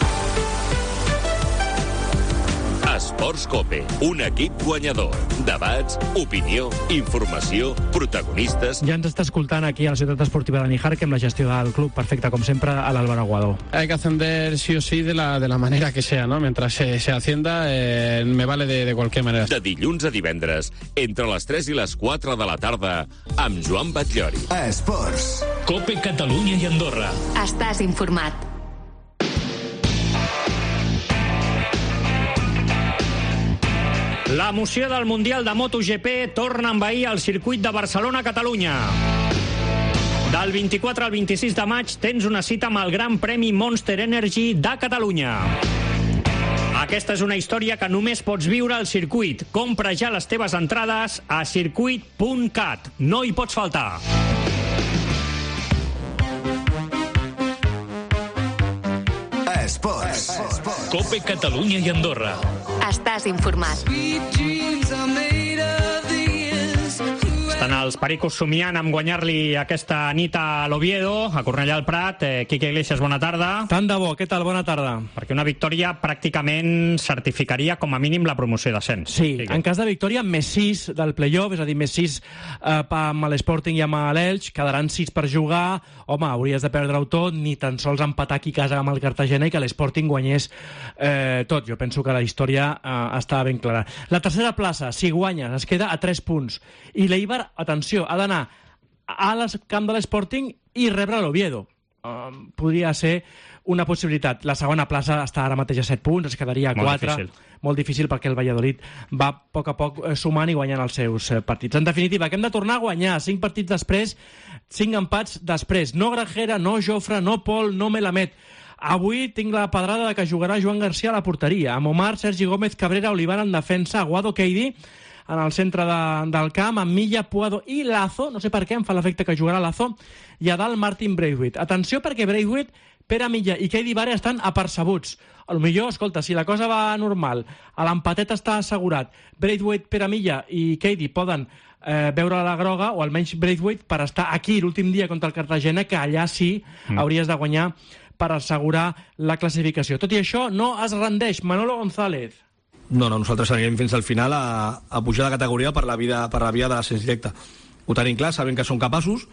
Esports Cope, un equip guanyador. Debats, opinió, informació, protagonistes... Ja ens està escoltant aquí a la ciutat esportiva de Níjar, que amb la gestió del club perfecta, com sempre, a l'Álvaro Aguado. Hay que ascender sí o sí de la manera que sea, ¿no? Mientras se ascienda, me vale de cualquier manera. De dilluns a divendres, entre les 3 i les 4 de la tarda, amb Joan Batllori. Esports. Cope Catalunya i Andorra. Estàs informat. L'emoció del Mundial de MotoGP torna a envair el circuit de Barcelona-Catalunya. Del 24 al 26 de maig tens una cita amb el Gran Premi Monster Energy de Catalunya. Aquesta és una història que només pots viure al circuit. Compra ja les teves entrades a circuit.cat. No hi pots faltar. Esports. COPE Catalunya i Andorra. Estàs informat. Estan els pericos somiant amb guanyar-li aquesta nit a l'Oviedo, a Cornellà del Prat. Quique Iglesias, bona tarda. Tant de bo, què tal? Bona tarda. Perquè una victòria pràcticament certificaria com a mínim la promoció d'ascens. Sí, en cas de victòria, més 6 del play-off, és a dir, més 6 amb l'Sporting i amb l'Elx, quedaran 6 per jugar. Home, hauries de perdre-ho tot, ni tan sols empatar aquí a casa amb el Cartagena i que l'Sporting guanyés tot. Jo penso que la història està ben clara. La tercera plaça, si guanyes, es queda a 3 punts. I l'Eibar, atenció, ha d'anar al camp de l'Sporting i rebre l'Oviedo. Podria ser una possibilitat. La segona plaça està ara mateix a 7 punts, es quedaria a 4. Molt difícil perquè el Valladolid va a poc sumant i guanyant els seus partits. En definitiva, que hem de tornar a guanyar 5 partits després, 5 empats després. No Grajera, no Jofre, no Pol, no Melamed. Avui tinc la pedrada de que jugarà Joan Garcia a la porteria, amb Omar, Sergi Gómez, Cabrera, Olivar en defensa, Aguado, Keidi en el centre del camp, amb Milla, Puado i Lazo, no sé per què em fa l'efecte que jugarà Lazo, i a dalt Martin Braithwaite. Atenció perquè Braithwaite, Pere Milla i Keidi Vare estan apercebuts. A lo millor, escolta, si la cosa va normal, a l'empatet està assegurat, Braithwaite, Pere Milla i Keidi poden veure la groga, o almenys Braithwaite, per estar aquí l'últim dia contra el Cartagena, que allà sí hauries de guanyar per assegurar la classificació. Tot i això, no es rendeix Manolo González. No, nosaltres anirem fins al final a pujar de categoria per la via de l'ascens directe. Ho tenim clar, sabem que són capaços.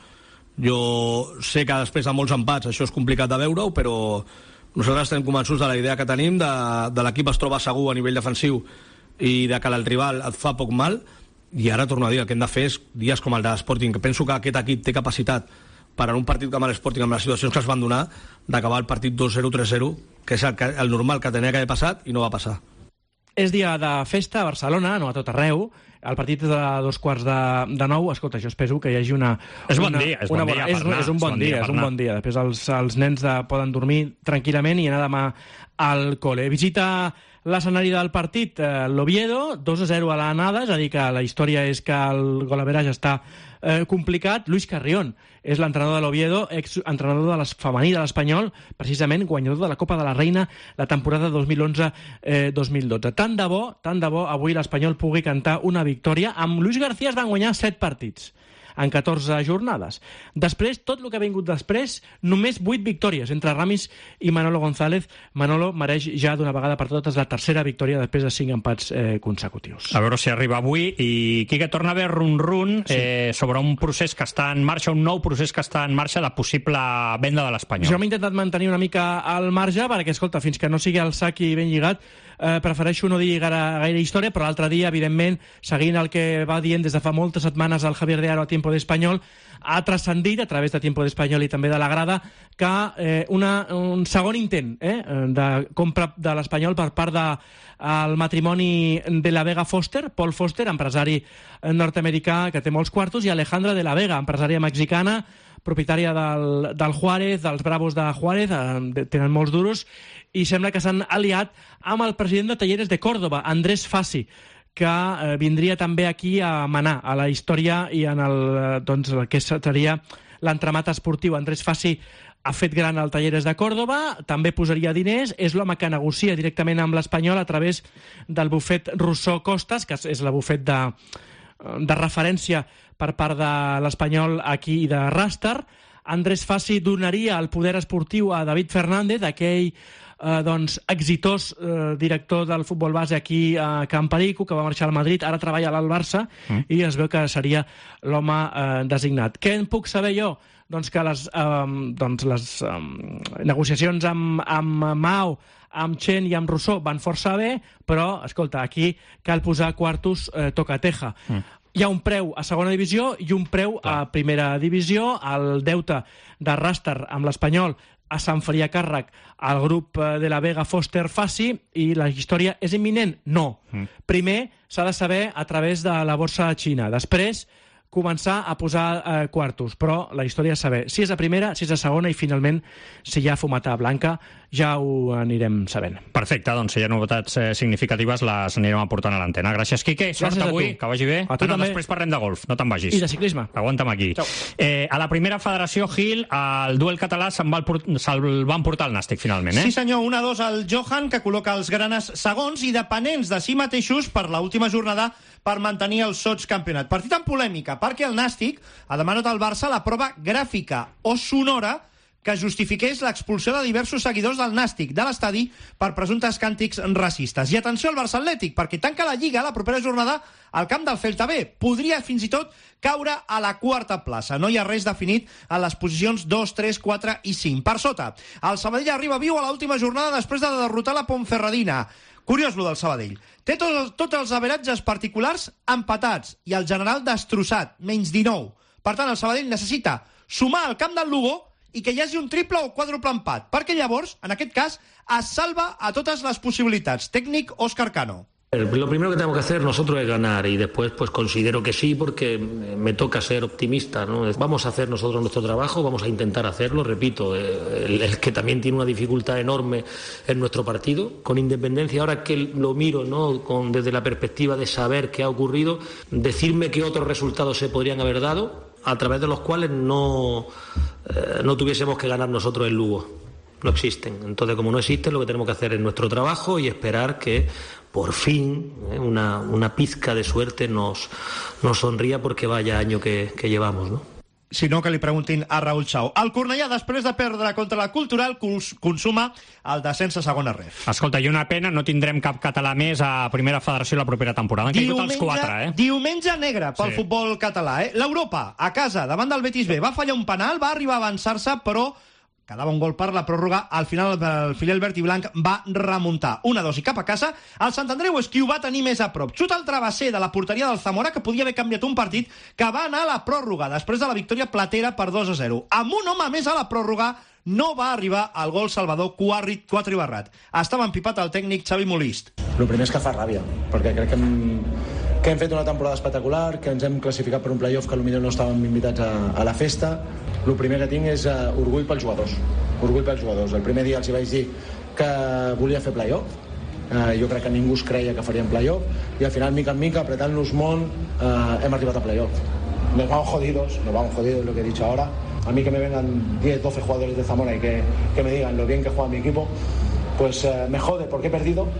Jo sé que després de molts empats això és complicat de veure-ho, però nosaltres estem convençuts de la idea que tenim, de l'equip es troba segur a nivell defensiu i de que el rival et fa poc mal, i ara torno a dir, el que hem de fer és dies com el de l'Sporting, que penso que aquest equip té capacitat per en un partit com l'Sporting, amb les situacions que es van donar, d'acabar el partit 2-0, 3-0, que és el normal que tenia que haver passat i no va passar. És dia de festa a Barcelona, no a tot arreu. El partit és a 8:45. Escolta, jo espero que hi hagi una... És bon dia, és un bon dia. Després els nens poden dormir tranquil·lament i anar demà al col·le. Visita l'escenari del partit, l'Oviedo, 2-0 a l'anada, és a dir, que la història és que el golaverage està complicat. Luis Carrión és l'entrenador de l'Oviedo, exentrenador de femení de l'Espanyol, precisament guanyador de la Copa de la Reina la temporada 2011-2012. Tant de bo avui l'Espanyol pugui cantar una victòria. Amb Luis García es van guanyar 7 partits en 14 jornades. Després, tot el que ha vingut després, només 8 victòries entre Ramis i Manolo González. Manolo mereix ja d'una vegada per totes la tercera victòria després de 5 empats consecutius. A veure si arriba avui. I Quique, torna a haver run-run sobre un procés que està en marxa, un nou procés que està en marxa de possible venda de l'Espanyol. Jo m'he intentat mantenir una mica al marge, perquè, escolta, fins que no sigui el sac i ben lligat, prefereixo no dir gaire història, però l'altre dia, evidentment, seguint el que va dient des de fa moltes setmanes el Javier de Aro a Tiempo de Espanyol, ha transcendit a través de Tiempo de Espanyol i també de la grada que un segon intent de compra de l'Espanyol per part del matrimoni de la Vega Foster, Paul Foster, empresari nord-americà que té molts quartos, i Alejandra de la Vega, empresària mexicana, propietària del Juárez, dels Bravos de Juárez, tenen molts duros, i sembla que s'han aliat amb el president de Talleres de Córdoba, Andrés Fassi, que vindria també aquí a manar a la història i en el que seria l'entramat esportiu. Andrés Fassi ha fet gran el Talleres de Córdoba, també posaria diners, és l'home que negocia directament amb l'Espanyol a través del bufet Rousseau Costas, que és la bufet de referència per part de l'Espanyol aquí i de Raster. Andrés Fassi donaria el poder esportiu a David Fernández, aquell exitós director del futbol base aquí a Can Perico, que va marxar al Madrid, ara treballa al Barça, i es veu que seria l'home designat. Què en puc saber jo? Doncs que les negociacions amb Mao, amb Chen i amb Rousseau van força bé, però, escolta, aquí cal posar quartos toca teja. Hi ha un preu a segona divisió i un preu a primera divisió. El deute de Raster amb l'Espanyol se'n faria càrrec al grup de la Vega Foster Faci i la història és imminent? No. Primer s'ha de saber a través de la borsa xina. Després començar a posar quartos, però la història és saber si és a primera, si és a segona i finalment si hi ha fumata blanca, ja ho anirem sabent. Perfecte, doncs si hi ha novetats significatives les anirem aportant a l'antena. Gràcies, Quique, sort avui, que vagi bé. Després parlem de golf, no te'n vagis. I de ciclisme. Aguanta'm aquí. A la primera federació, Gil, el duel català se'l van portar al Nàstic finalment, Sí senyor, 1-2 al Johan, que col·loca els granes segons i dependents de si mateixos per l'última jornada per mantenir el sotscampionat. Partit en polèmica, perquè el Nàstic ha demanat al Barça la prova gràfica o sonora que justifiqués l'expulsió de diversos seguidors del Nàstic de l'estadi per presumptes càntics racistes. I atenció al Barça Atlètic, perquè tanca la Lliga la propera jornada al camp del Celta B. Podria fins i tot caure a la quarta plaça. No hi ha res definit en les posicions 2, 3, 4 i 5. Per sota, el Sabadell arriba viu a l'última jornada després de derrotar la Ponferradina. Curiós, lo del Sabadell. Té tots els averatges particulars empatats i el general destrossat, menys 19. Per tant, el Sabadell necessita sumar al camp del Lugo i que hi hagi un triple o quàdruple empat, perquè llavors, en aquest cas, es salva a totes les possibilitats. Tècnic Òscar Cano. Lo primero que tenemos que hacer nosotros es ganar y después pues considero que sí porque me toca ser optimista, ¿no? Vamos a hacer nosotros nuestro trabajo, vamos a intentar hacerlo, repito, el que también tiene una dificultad enorme en nuestro partido, con independencia, ahora que lo miro, ¿no? Desde la perspectiva de saber qué ha ocurrido, decirme que otros resultados se podrían haber dado a través de los cuales no tuviésemos que ganar nosotros el Lugo. No existen. Entonces, como no existen, lo que tenemos que hacer es nuestro trabajo y esperar que por fin una pizca de suerte nos sonría porque vaya año que llevamos, ¿no? Si no, que li preguntin a Raúl Chao. El Cornellà, després de perdre contra la Cultural, consuma el descens a segona ref. Escolta, i una pena, no tindrem cap català més a primera federació la propera temporada. Han caigut els 4, Diumenge negre pel futbol català, L'Europa, a casa, davant del Betis B, va fallar un penal, va arribar a avançar-se, però quedava un gol per la pròrroga. Al final el filial verd i blanc va remuntar 1-2 i cap a casa. El Sant Andreu és qui ho va tenir més a prop. Xuta el travesser de la porteria del Zamora, que podia haver canviat un partit que va anar a la pròrroga després de la victòria platera per 2-0. Amb un home més a la pròrroga no va arribar al gol salvador Quatri-Barrat. Estava empipat el tècnic Xavi Molist. El primer és que fa ràbia, perquè crec que hem fet una temporada espectacular, que ens hem classificat per un playoff que potser no estàvem invitats a la festa. El primer que tinc és orgull pels jugadors. Orgull pels jugadors. El primer dia els hi vaig dir que volia fer playoff. Jo crec que ningú es creia que farien playoff i al final, mica en mica, apretant-nos molt, hem arribat a playoff. Nos vamos jodidos, lo que he dicho ahora. A mí que me vengan 10, 12 jugadores de Zamora y que me digan lo bien que juega mi equipo, pues me jode porque he perdido,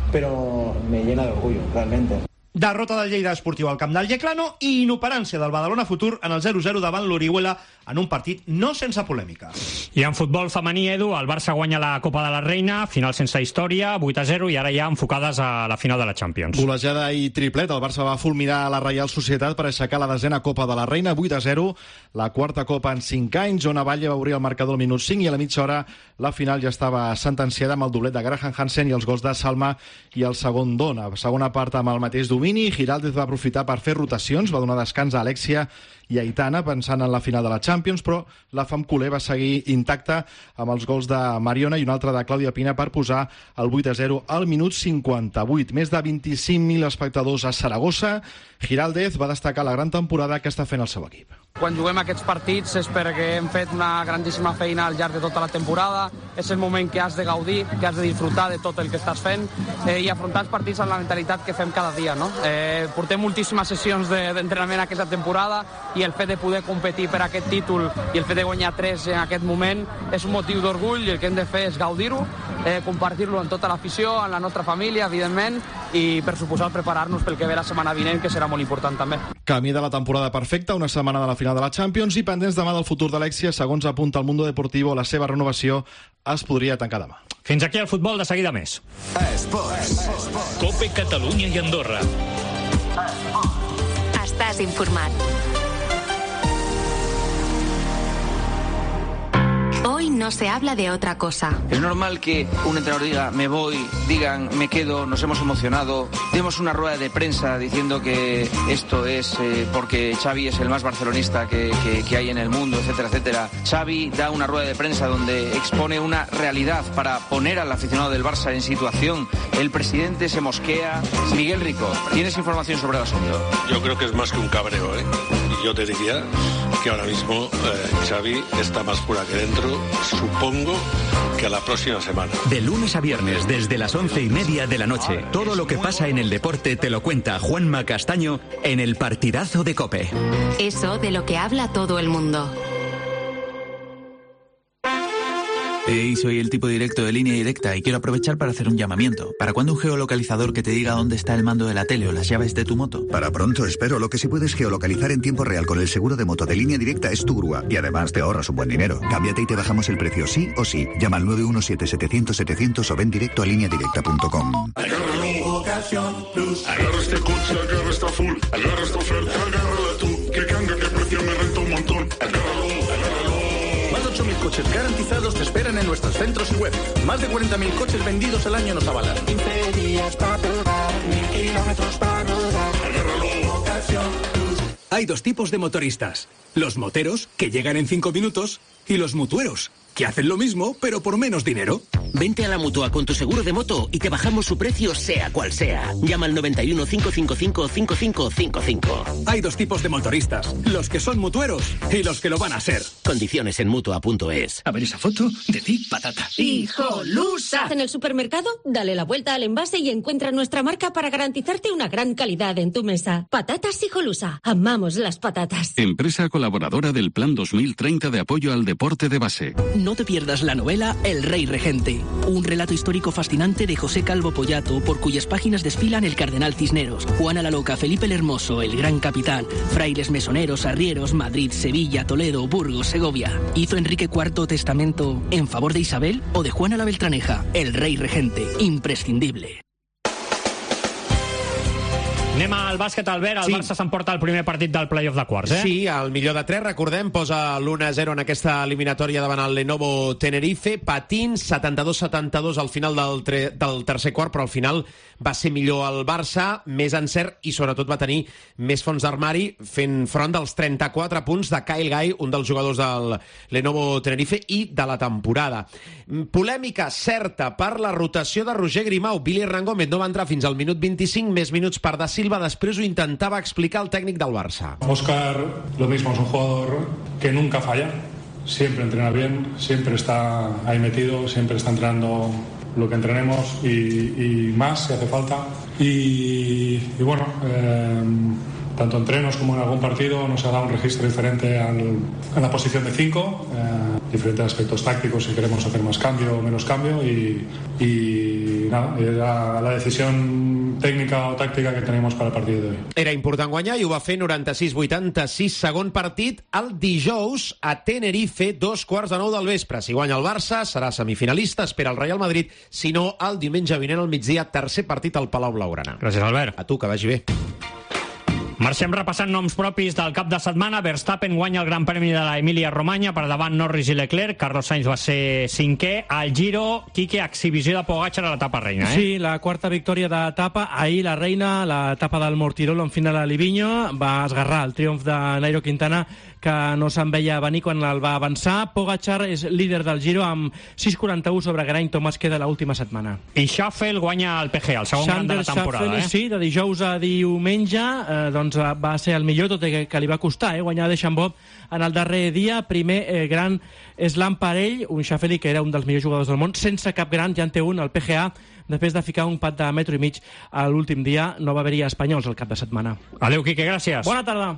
pero me llena de orgullo, realmente. Derrota del Lleida Esportiu al camp del Yeclano i inoperància del Badalona Futur en el 0-0 davant l'Orihuela en un partit no sense polèmica. I en futbol femení, Edu, el Barça guanya la Copa de la Reina, final sense història, 8-0, i ara ja enfocades a la final de la Champions. Golejada i triplet. El Barça va fulminar la Reial Societat per aixecar la desena Copa de la Reina, 8-0, la quarta Copa en 5 anys. Ona Valle va obrir el marcador al minut 5 i a la mitja hora la final ja estava sentenciada amb el doblet de Graham Hansen i els gols de Salma i el segon Dona. Segona part amb el mateix domini. Giraldez va aprofitar per fer rotacions, va donar descans a Alexia i Aitana pensant en la final de la Champions, però la fam culer va seguir intacta amb els gols de Mariona i un altre de Clàudia Pina per posar el 8-0 al minut 58. Més de 25.000 espectadors a Saragossa. Giraldez va destacar la gran temporada que està fent el seu equip. Quan juguem aquests partits és perquè hem fet una grandíssima feina al llarg de tota la temporada. És el moment que has de gaudir, que has de disfrutar de tot el que estàs fent i afrontar els partits amb la mentalitat que fem cada dia, no? Portem moltíssimes sessions d'entrenament aquesta temporada i el fet de poder competir per aquest títol i el fet de guanyar 3 en aquest moment és un motiu d'orgull i el que hem de fer és gaudir-ho, compartir-lo amb tota l'afició, amb la nostra família, evidentment, i per suposar preparar-nos pel que ve la setmana vinent, que serà molt important també. Camí de la temporada perfecta, una setmana de la final de la Champions i pendents demà del futur d'Alexia. Segons apunta el Mundo Deportivo, la seva renovació es podria tancar demà. Fins aquí el futbol, de seguida més. Cope Catalunya i Andorra. Estàs informat. Hoy no se habla de otra cosa. Es normal que un entrenador diga, me voy, digan, me quedo, nos hemos emocionado, demos una rueda de prensa diciendo que esto es porque Xavi es el más barcelonista que hay en el mundo, etcétera, etcétera. Xavi da una rueda de prensa donde expone una realidad para poner al aficionado del Barça en situación. El presidente se mosquea. Miguel Rico, ¿tienes información sobre el asunto? Yo creo que es más que un cabreo, ¿eh? Yo te diría que ahora mismo Xavi está más fuera que dentro, supongo que a la próxima semana. De lunes a viernes, desde las 11:30 de la noche, todo lo que pasa en el deporte te lo cuenta Juanma Castaño en el Partidazo de COPE. Eso de lo que habla todo el mundo. Hey, soy el tipo directo de Línea Directa y quiero aprovechar para hacer un llamamiento. ¿Para cuándo un geolocalizador que te diga dónde está el mando de la tele o las llaves de tu moto? Para pronto, espero. Lo que sí puedes geolocalizar en tiempo real con el seguro de moto de Línea Directa es tu grúa. Y además te ahorras un buen dinero. Cámbiate y te bajamos el precio sí o sí. Llama al 917-700-700 o ven directo a lineadirecta.com. Agarra este coche, agarra esta full, agarra esta oferta, agárrala tú. Que cambia, que precio me renta un montón. Agárralo. Más de 8.000 coches garantizados te esperan en nuestros centros y web. Más de 40.000 coches vendidos al año nos avalan. 15 días para probar, 1.000 kilómetros para rodar. Agárralo. Ocasión Plus. Hay dos tipos de motoristas. Los moteros, que llegan en 5 minutos, y los mutueros, que hacen lo mismo, pero por menos dinero. Vente a la Mutua con tu seguro de moto y te bajamos su precio sea cual sea. Llama al 91 555 5555. Hay dos tipos de motoristas, los que son mutueros y los que lo van a ser. Condiciones en Mutua.es. A ver esa foto de ti, patata. ¡Hijolusa! En el supermercado, dale la vuelta al envase y encuentra nuestra marca para garantizarte una gran calidad en tu mesa. Patatas Hijolusa. Amamos las patatas. Empresa colaboradora del Plan 2030 de apoyo al deporte de base. No te pierdas la novela El Rey Regente, un relato histórico fascinante de José Calvo Pollato, por cuyas páginas desfilan el Cardenal Cisneros, Juana la Loca, Felipe el Hermoso, el Gran Capitán, frailes mesoneros, arrieros, Madrid, Sevilla, Toledo, Burgos, Segovia. ¿Hizo Enrique IV testamento en favor de Isabel o de Juana la Beltraneja? El Rey Regente, imprescindible. Anem al bàsquet, Albert. El Barça s'emporta el primer partit del play-off de quarts, Sí, el millor de 3, recordem, posa l'1-0 en aquesta eliminatòria davant el Lenovo Tenerife, patint 72-72 al final del tercer quart, però al final va ser millor el Barça, més encert i sobretot va tenir més fons d'armari fent front dels 34 punts de Kyle Guy, un dels jugadors del Lenovo Tenerife i de la temporada. Polèmica certa per la rotació de Roger Grimau. Billy Hernán Gómez no va entrar fins al minut 25, més minuts per Da Silva, després ho intentava explicar el tècnic del Barça. Óscar, lo mismo, es un jugador que nunca falla, siempre entrena bien, siempre está ahí metido, siempre está entrenando lo que entrenemos y más si hace falta. Y bueno, tanto entrenos como en algún partido nos ha dado un registro diferente a la posición de 5, diferentes aspectos tácticos, si queremos hacer más cambio o menos cambio, y nada, era la decisión tècnica o tàctica que teníamos para el partit d'avui. Era important guanyar i ho va fer 96-86, segon partit el dijous a Tenerife, 8:45 del vespre. Si guanya el Barça serà semifinalista, espera el Real Madrid, si no el diumenge vinent al migdia, tercer partit al Palau Blaugrana. Gràcies, Albert. A tu, que vagi bé. Marxem repassant noms propis del cap de setmana. Verstappen guanya el Gran Premi de la Emilia-Romagna per davant Norris i Leclerc. Carlos Sainz va ser cinquè. Al Giro, Quique, exhibició de Pogačar a l'etapa reina, Sí, la quarta victòria d'etapa. Ahir la reina, l'etapa del Mortirolo en final a Livigno, va esgarrar el triomf de Nairo Quintana, que no se'n veia venir quan el va avançar. Pogačar és líder del Giro amb 6,41 sobre Geraint Thomas, que de l'última setmana. I Schaffel guanya el PGA, el segon gran de la temporada. Schaffel, sí, de dijous a diumenge, doncs va ser el millor, tot i que li va costar guanyar Deschambault en el darrer dia. Primer gran slam per ell, un Schaffel que era un dels millors jugadors del món, sense cap gran, ja en té un, el PGA, després de ficar un pat de metro i mig a l'últim dia. No va haver-hi espanyols al cap de setmana. Adéu, Quique, gràcies. Bona tarda.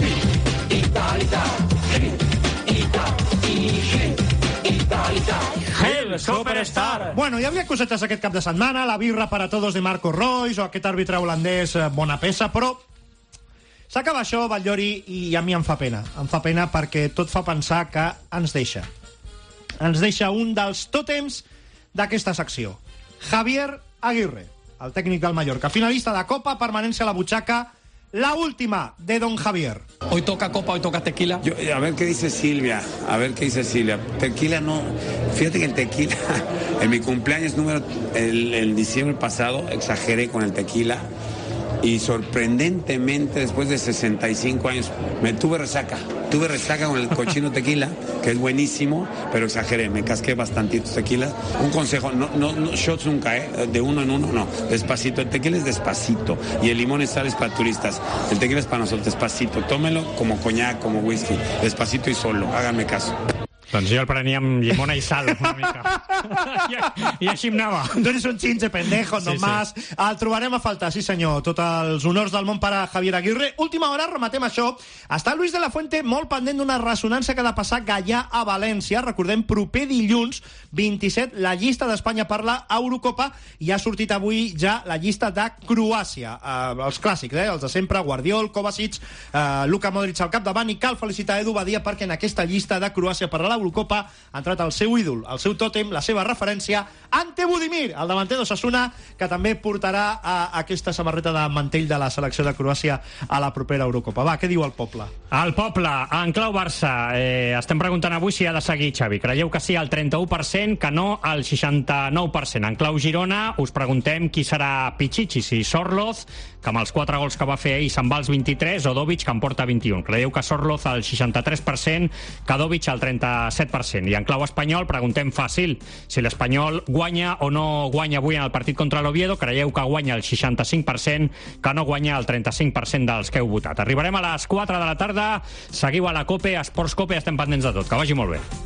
El Superstar. Bueno, hi havia cosetes aquest cap de setmana, la birra para todos de Marco Reus o aquest àrbitre holandès bona peça, però s'acaba això, Batllori, i a mi em fa pena. Em fa pena perquè tot fa pensar que ens deixa. Ens deixa un dels tòtems d'aquesta secció. Javier Aguirre, el tècnic del Mallorca, finalista de Copa, permanència a la butxaca, la última de Don Javier. Hoy toca copa, hoy toca tequila. A ver qué dice Silvia, Tequila no, fíjate que el tequila, en mi cumpleaños el diciembre pasado, exageré con el tequila. Y sorprendentemente, después de 65 años, me tuve resaca con el cochino tequila, que es buenísimo, pero exageré, me casqué bastantitos tequila. Un consejo, no shots nunca, de uno en uno, no, despacito. El tequila es despacito y el limón y sal es para turistas. El tequila es para nosotros, despacito. Tómelo como coñac, como whisky, despacito y solo, háganme caso. Doncs jo el prenia amb llimona i sal, una mica. I així em anava. Tu eres un xinxe pendejo, nomás. Sí. El trobarem a faltar, sí senyor. Tots els honors del món per a Javier Aguirre. Última hora, rematem això. Està Luis de la Fuente molt pendent d'una ressonància que ha de passar Gaià a València. Recordem, proper dilluns 27, la llista d'Espanya per la Eurocopa, i ha sortit avui ja la llista de Croàcia. Els clàssics, els de sempre, Guardiol, Kovacic, Luka Modric al capdavant, i cal felicitar Edu Badia perquè en aquesta llista de Croàcia per a l'Eurocopa ha entrat el seu ídol, el seu tòtem, la seva referència, Ante Budimir, el davanter d'Osasuna, que també portarà aquesta samarreta de mantell de la selecció de Croàcia a la propera Eurocopa. Va, què diu el poble? El poble, en clau Barça, estem preguntant avui si ha de seguir Xavi. Creieu que sí al 31%, que no al 69%. En clau Girona us preguntem qui serà Pichichi, si Sorloz, que amb els 4 gols que va fer ahir se'n va als 23, o Dovic, que en porta 21. Creieu que Sorloz al 63%, que Dovic al 37%. I en clau espanyol preguntem fàcil si l'Espanyol guanya o no guanya avui en el partit contra l'Oviedo. Creieu que guanya el 65%, que no guanya el 35% dels que heu votat. Arribarem a les 4 de la tarda. Seguiu a la COPE, a Esports COPE, estem pendents de tot. Que vagi molt bé.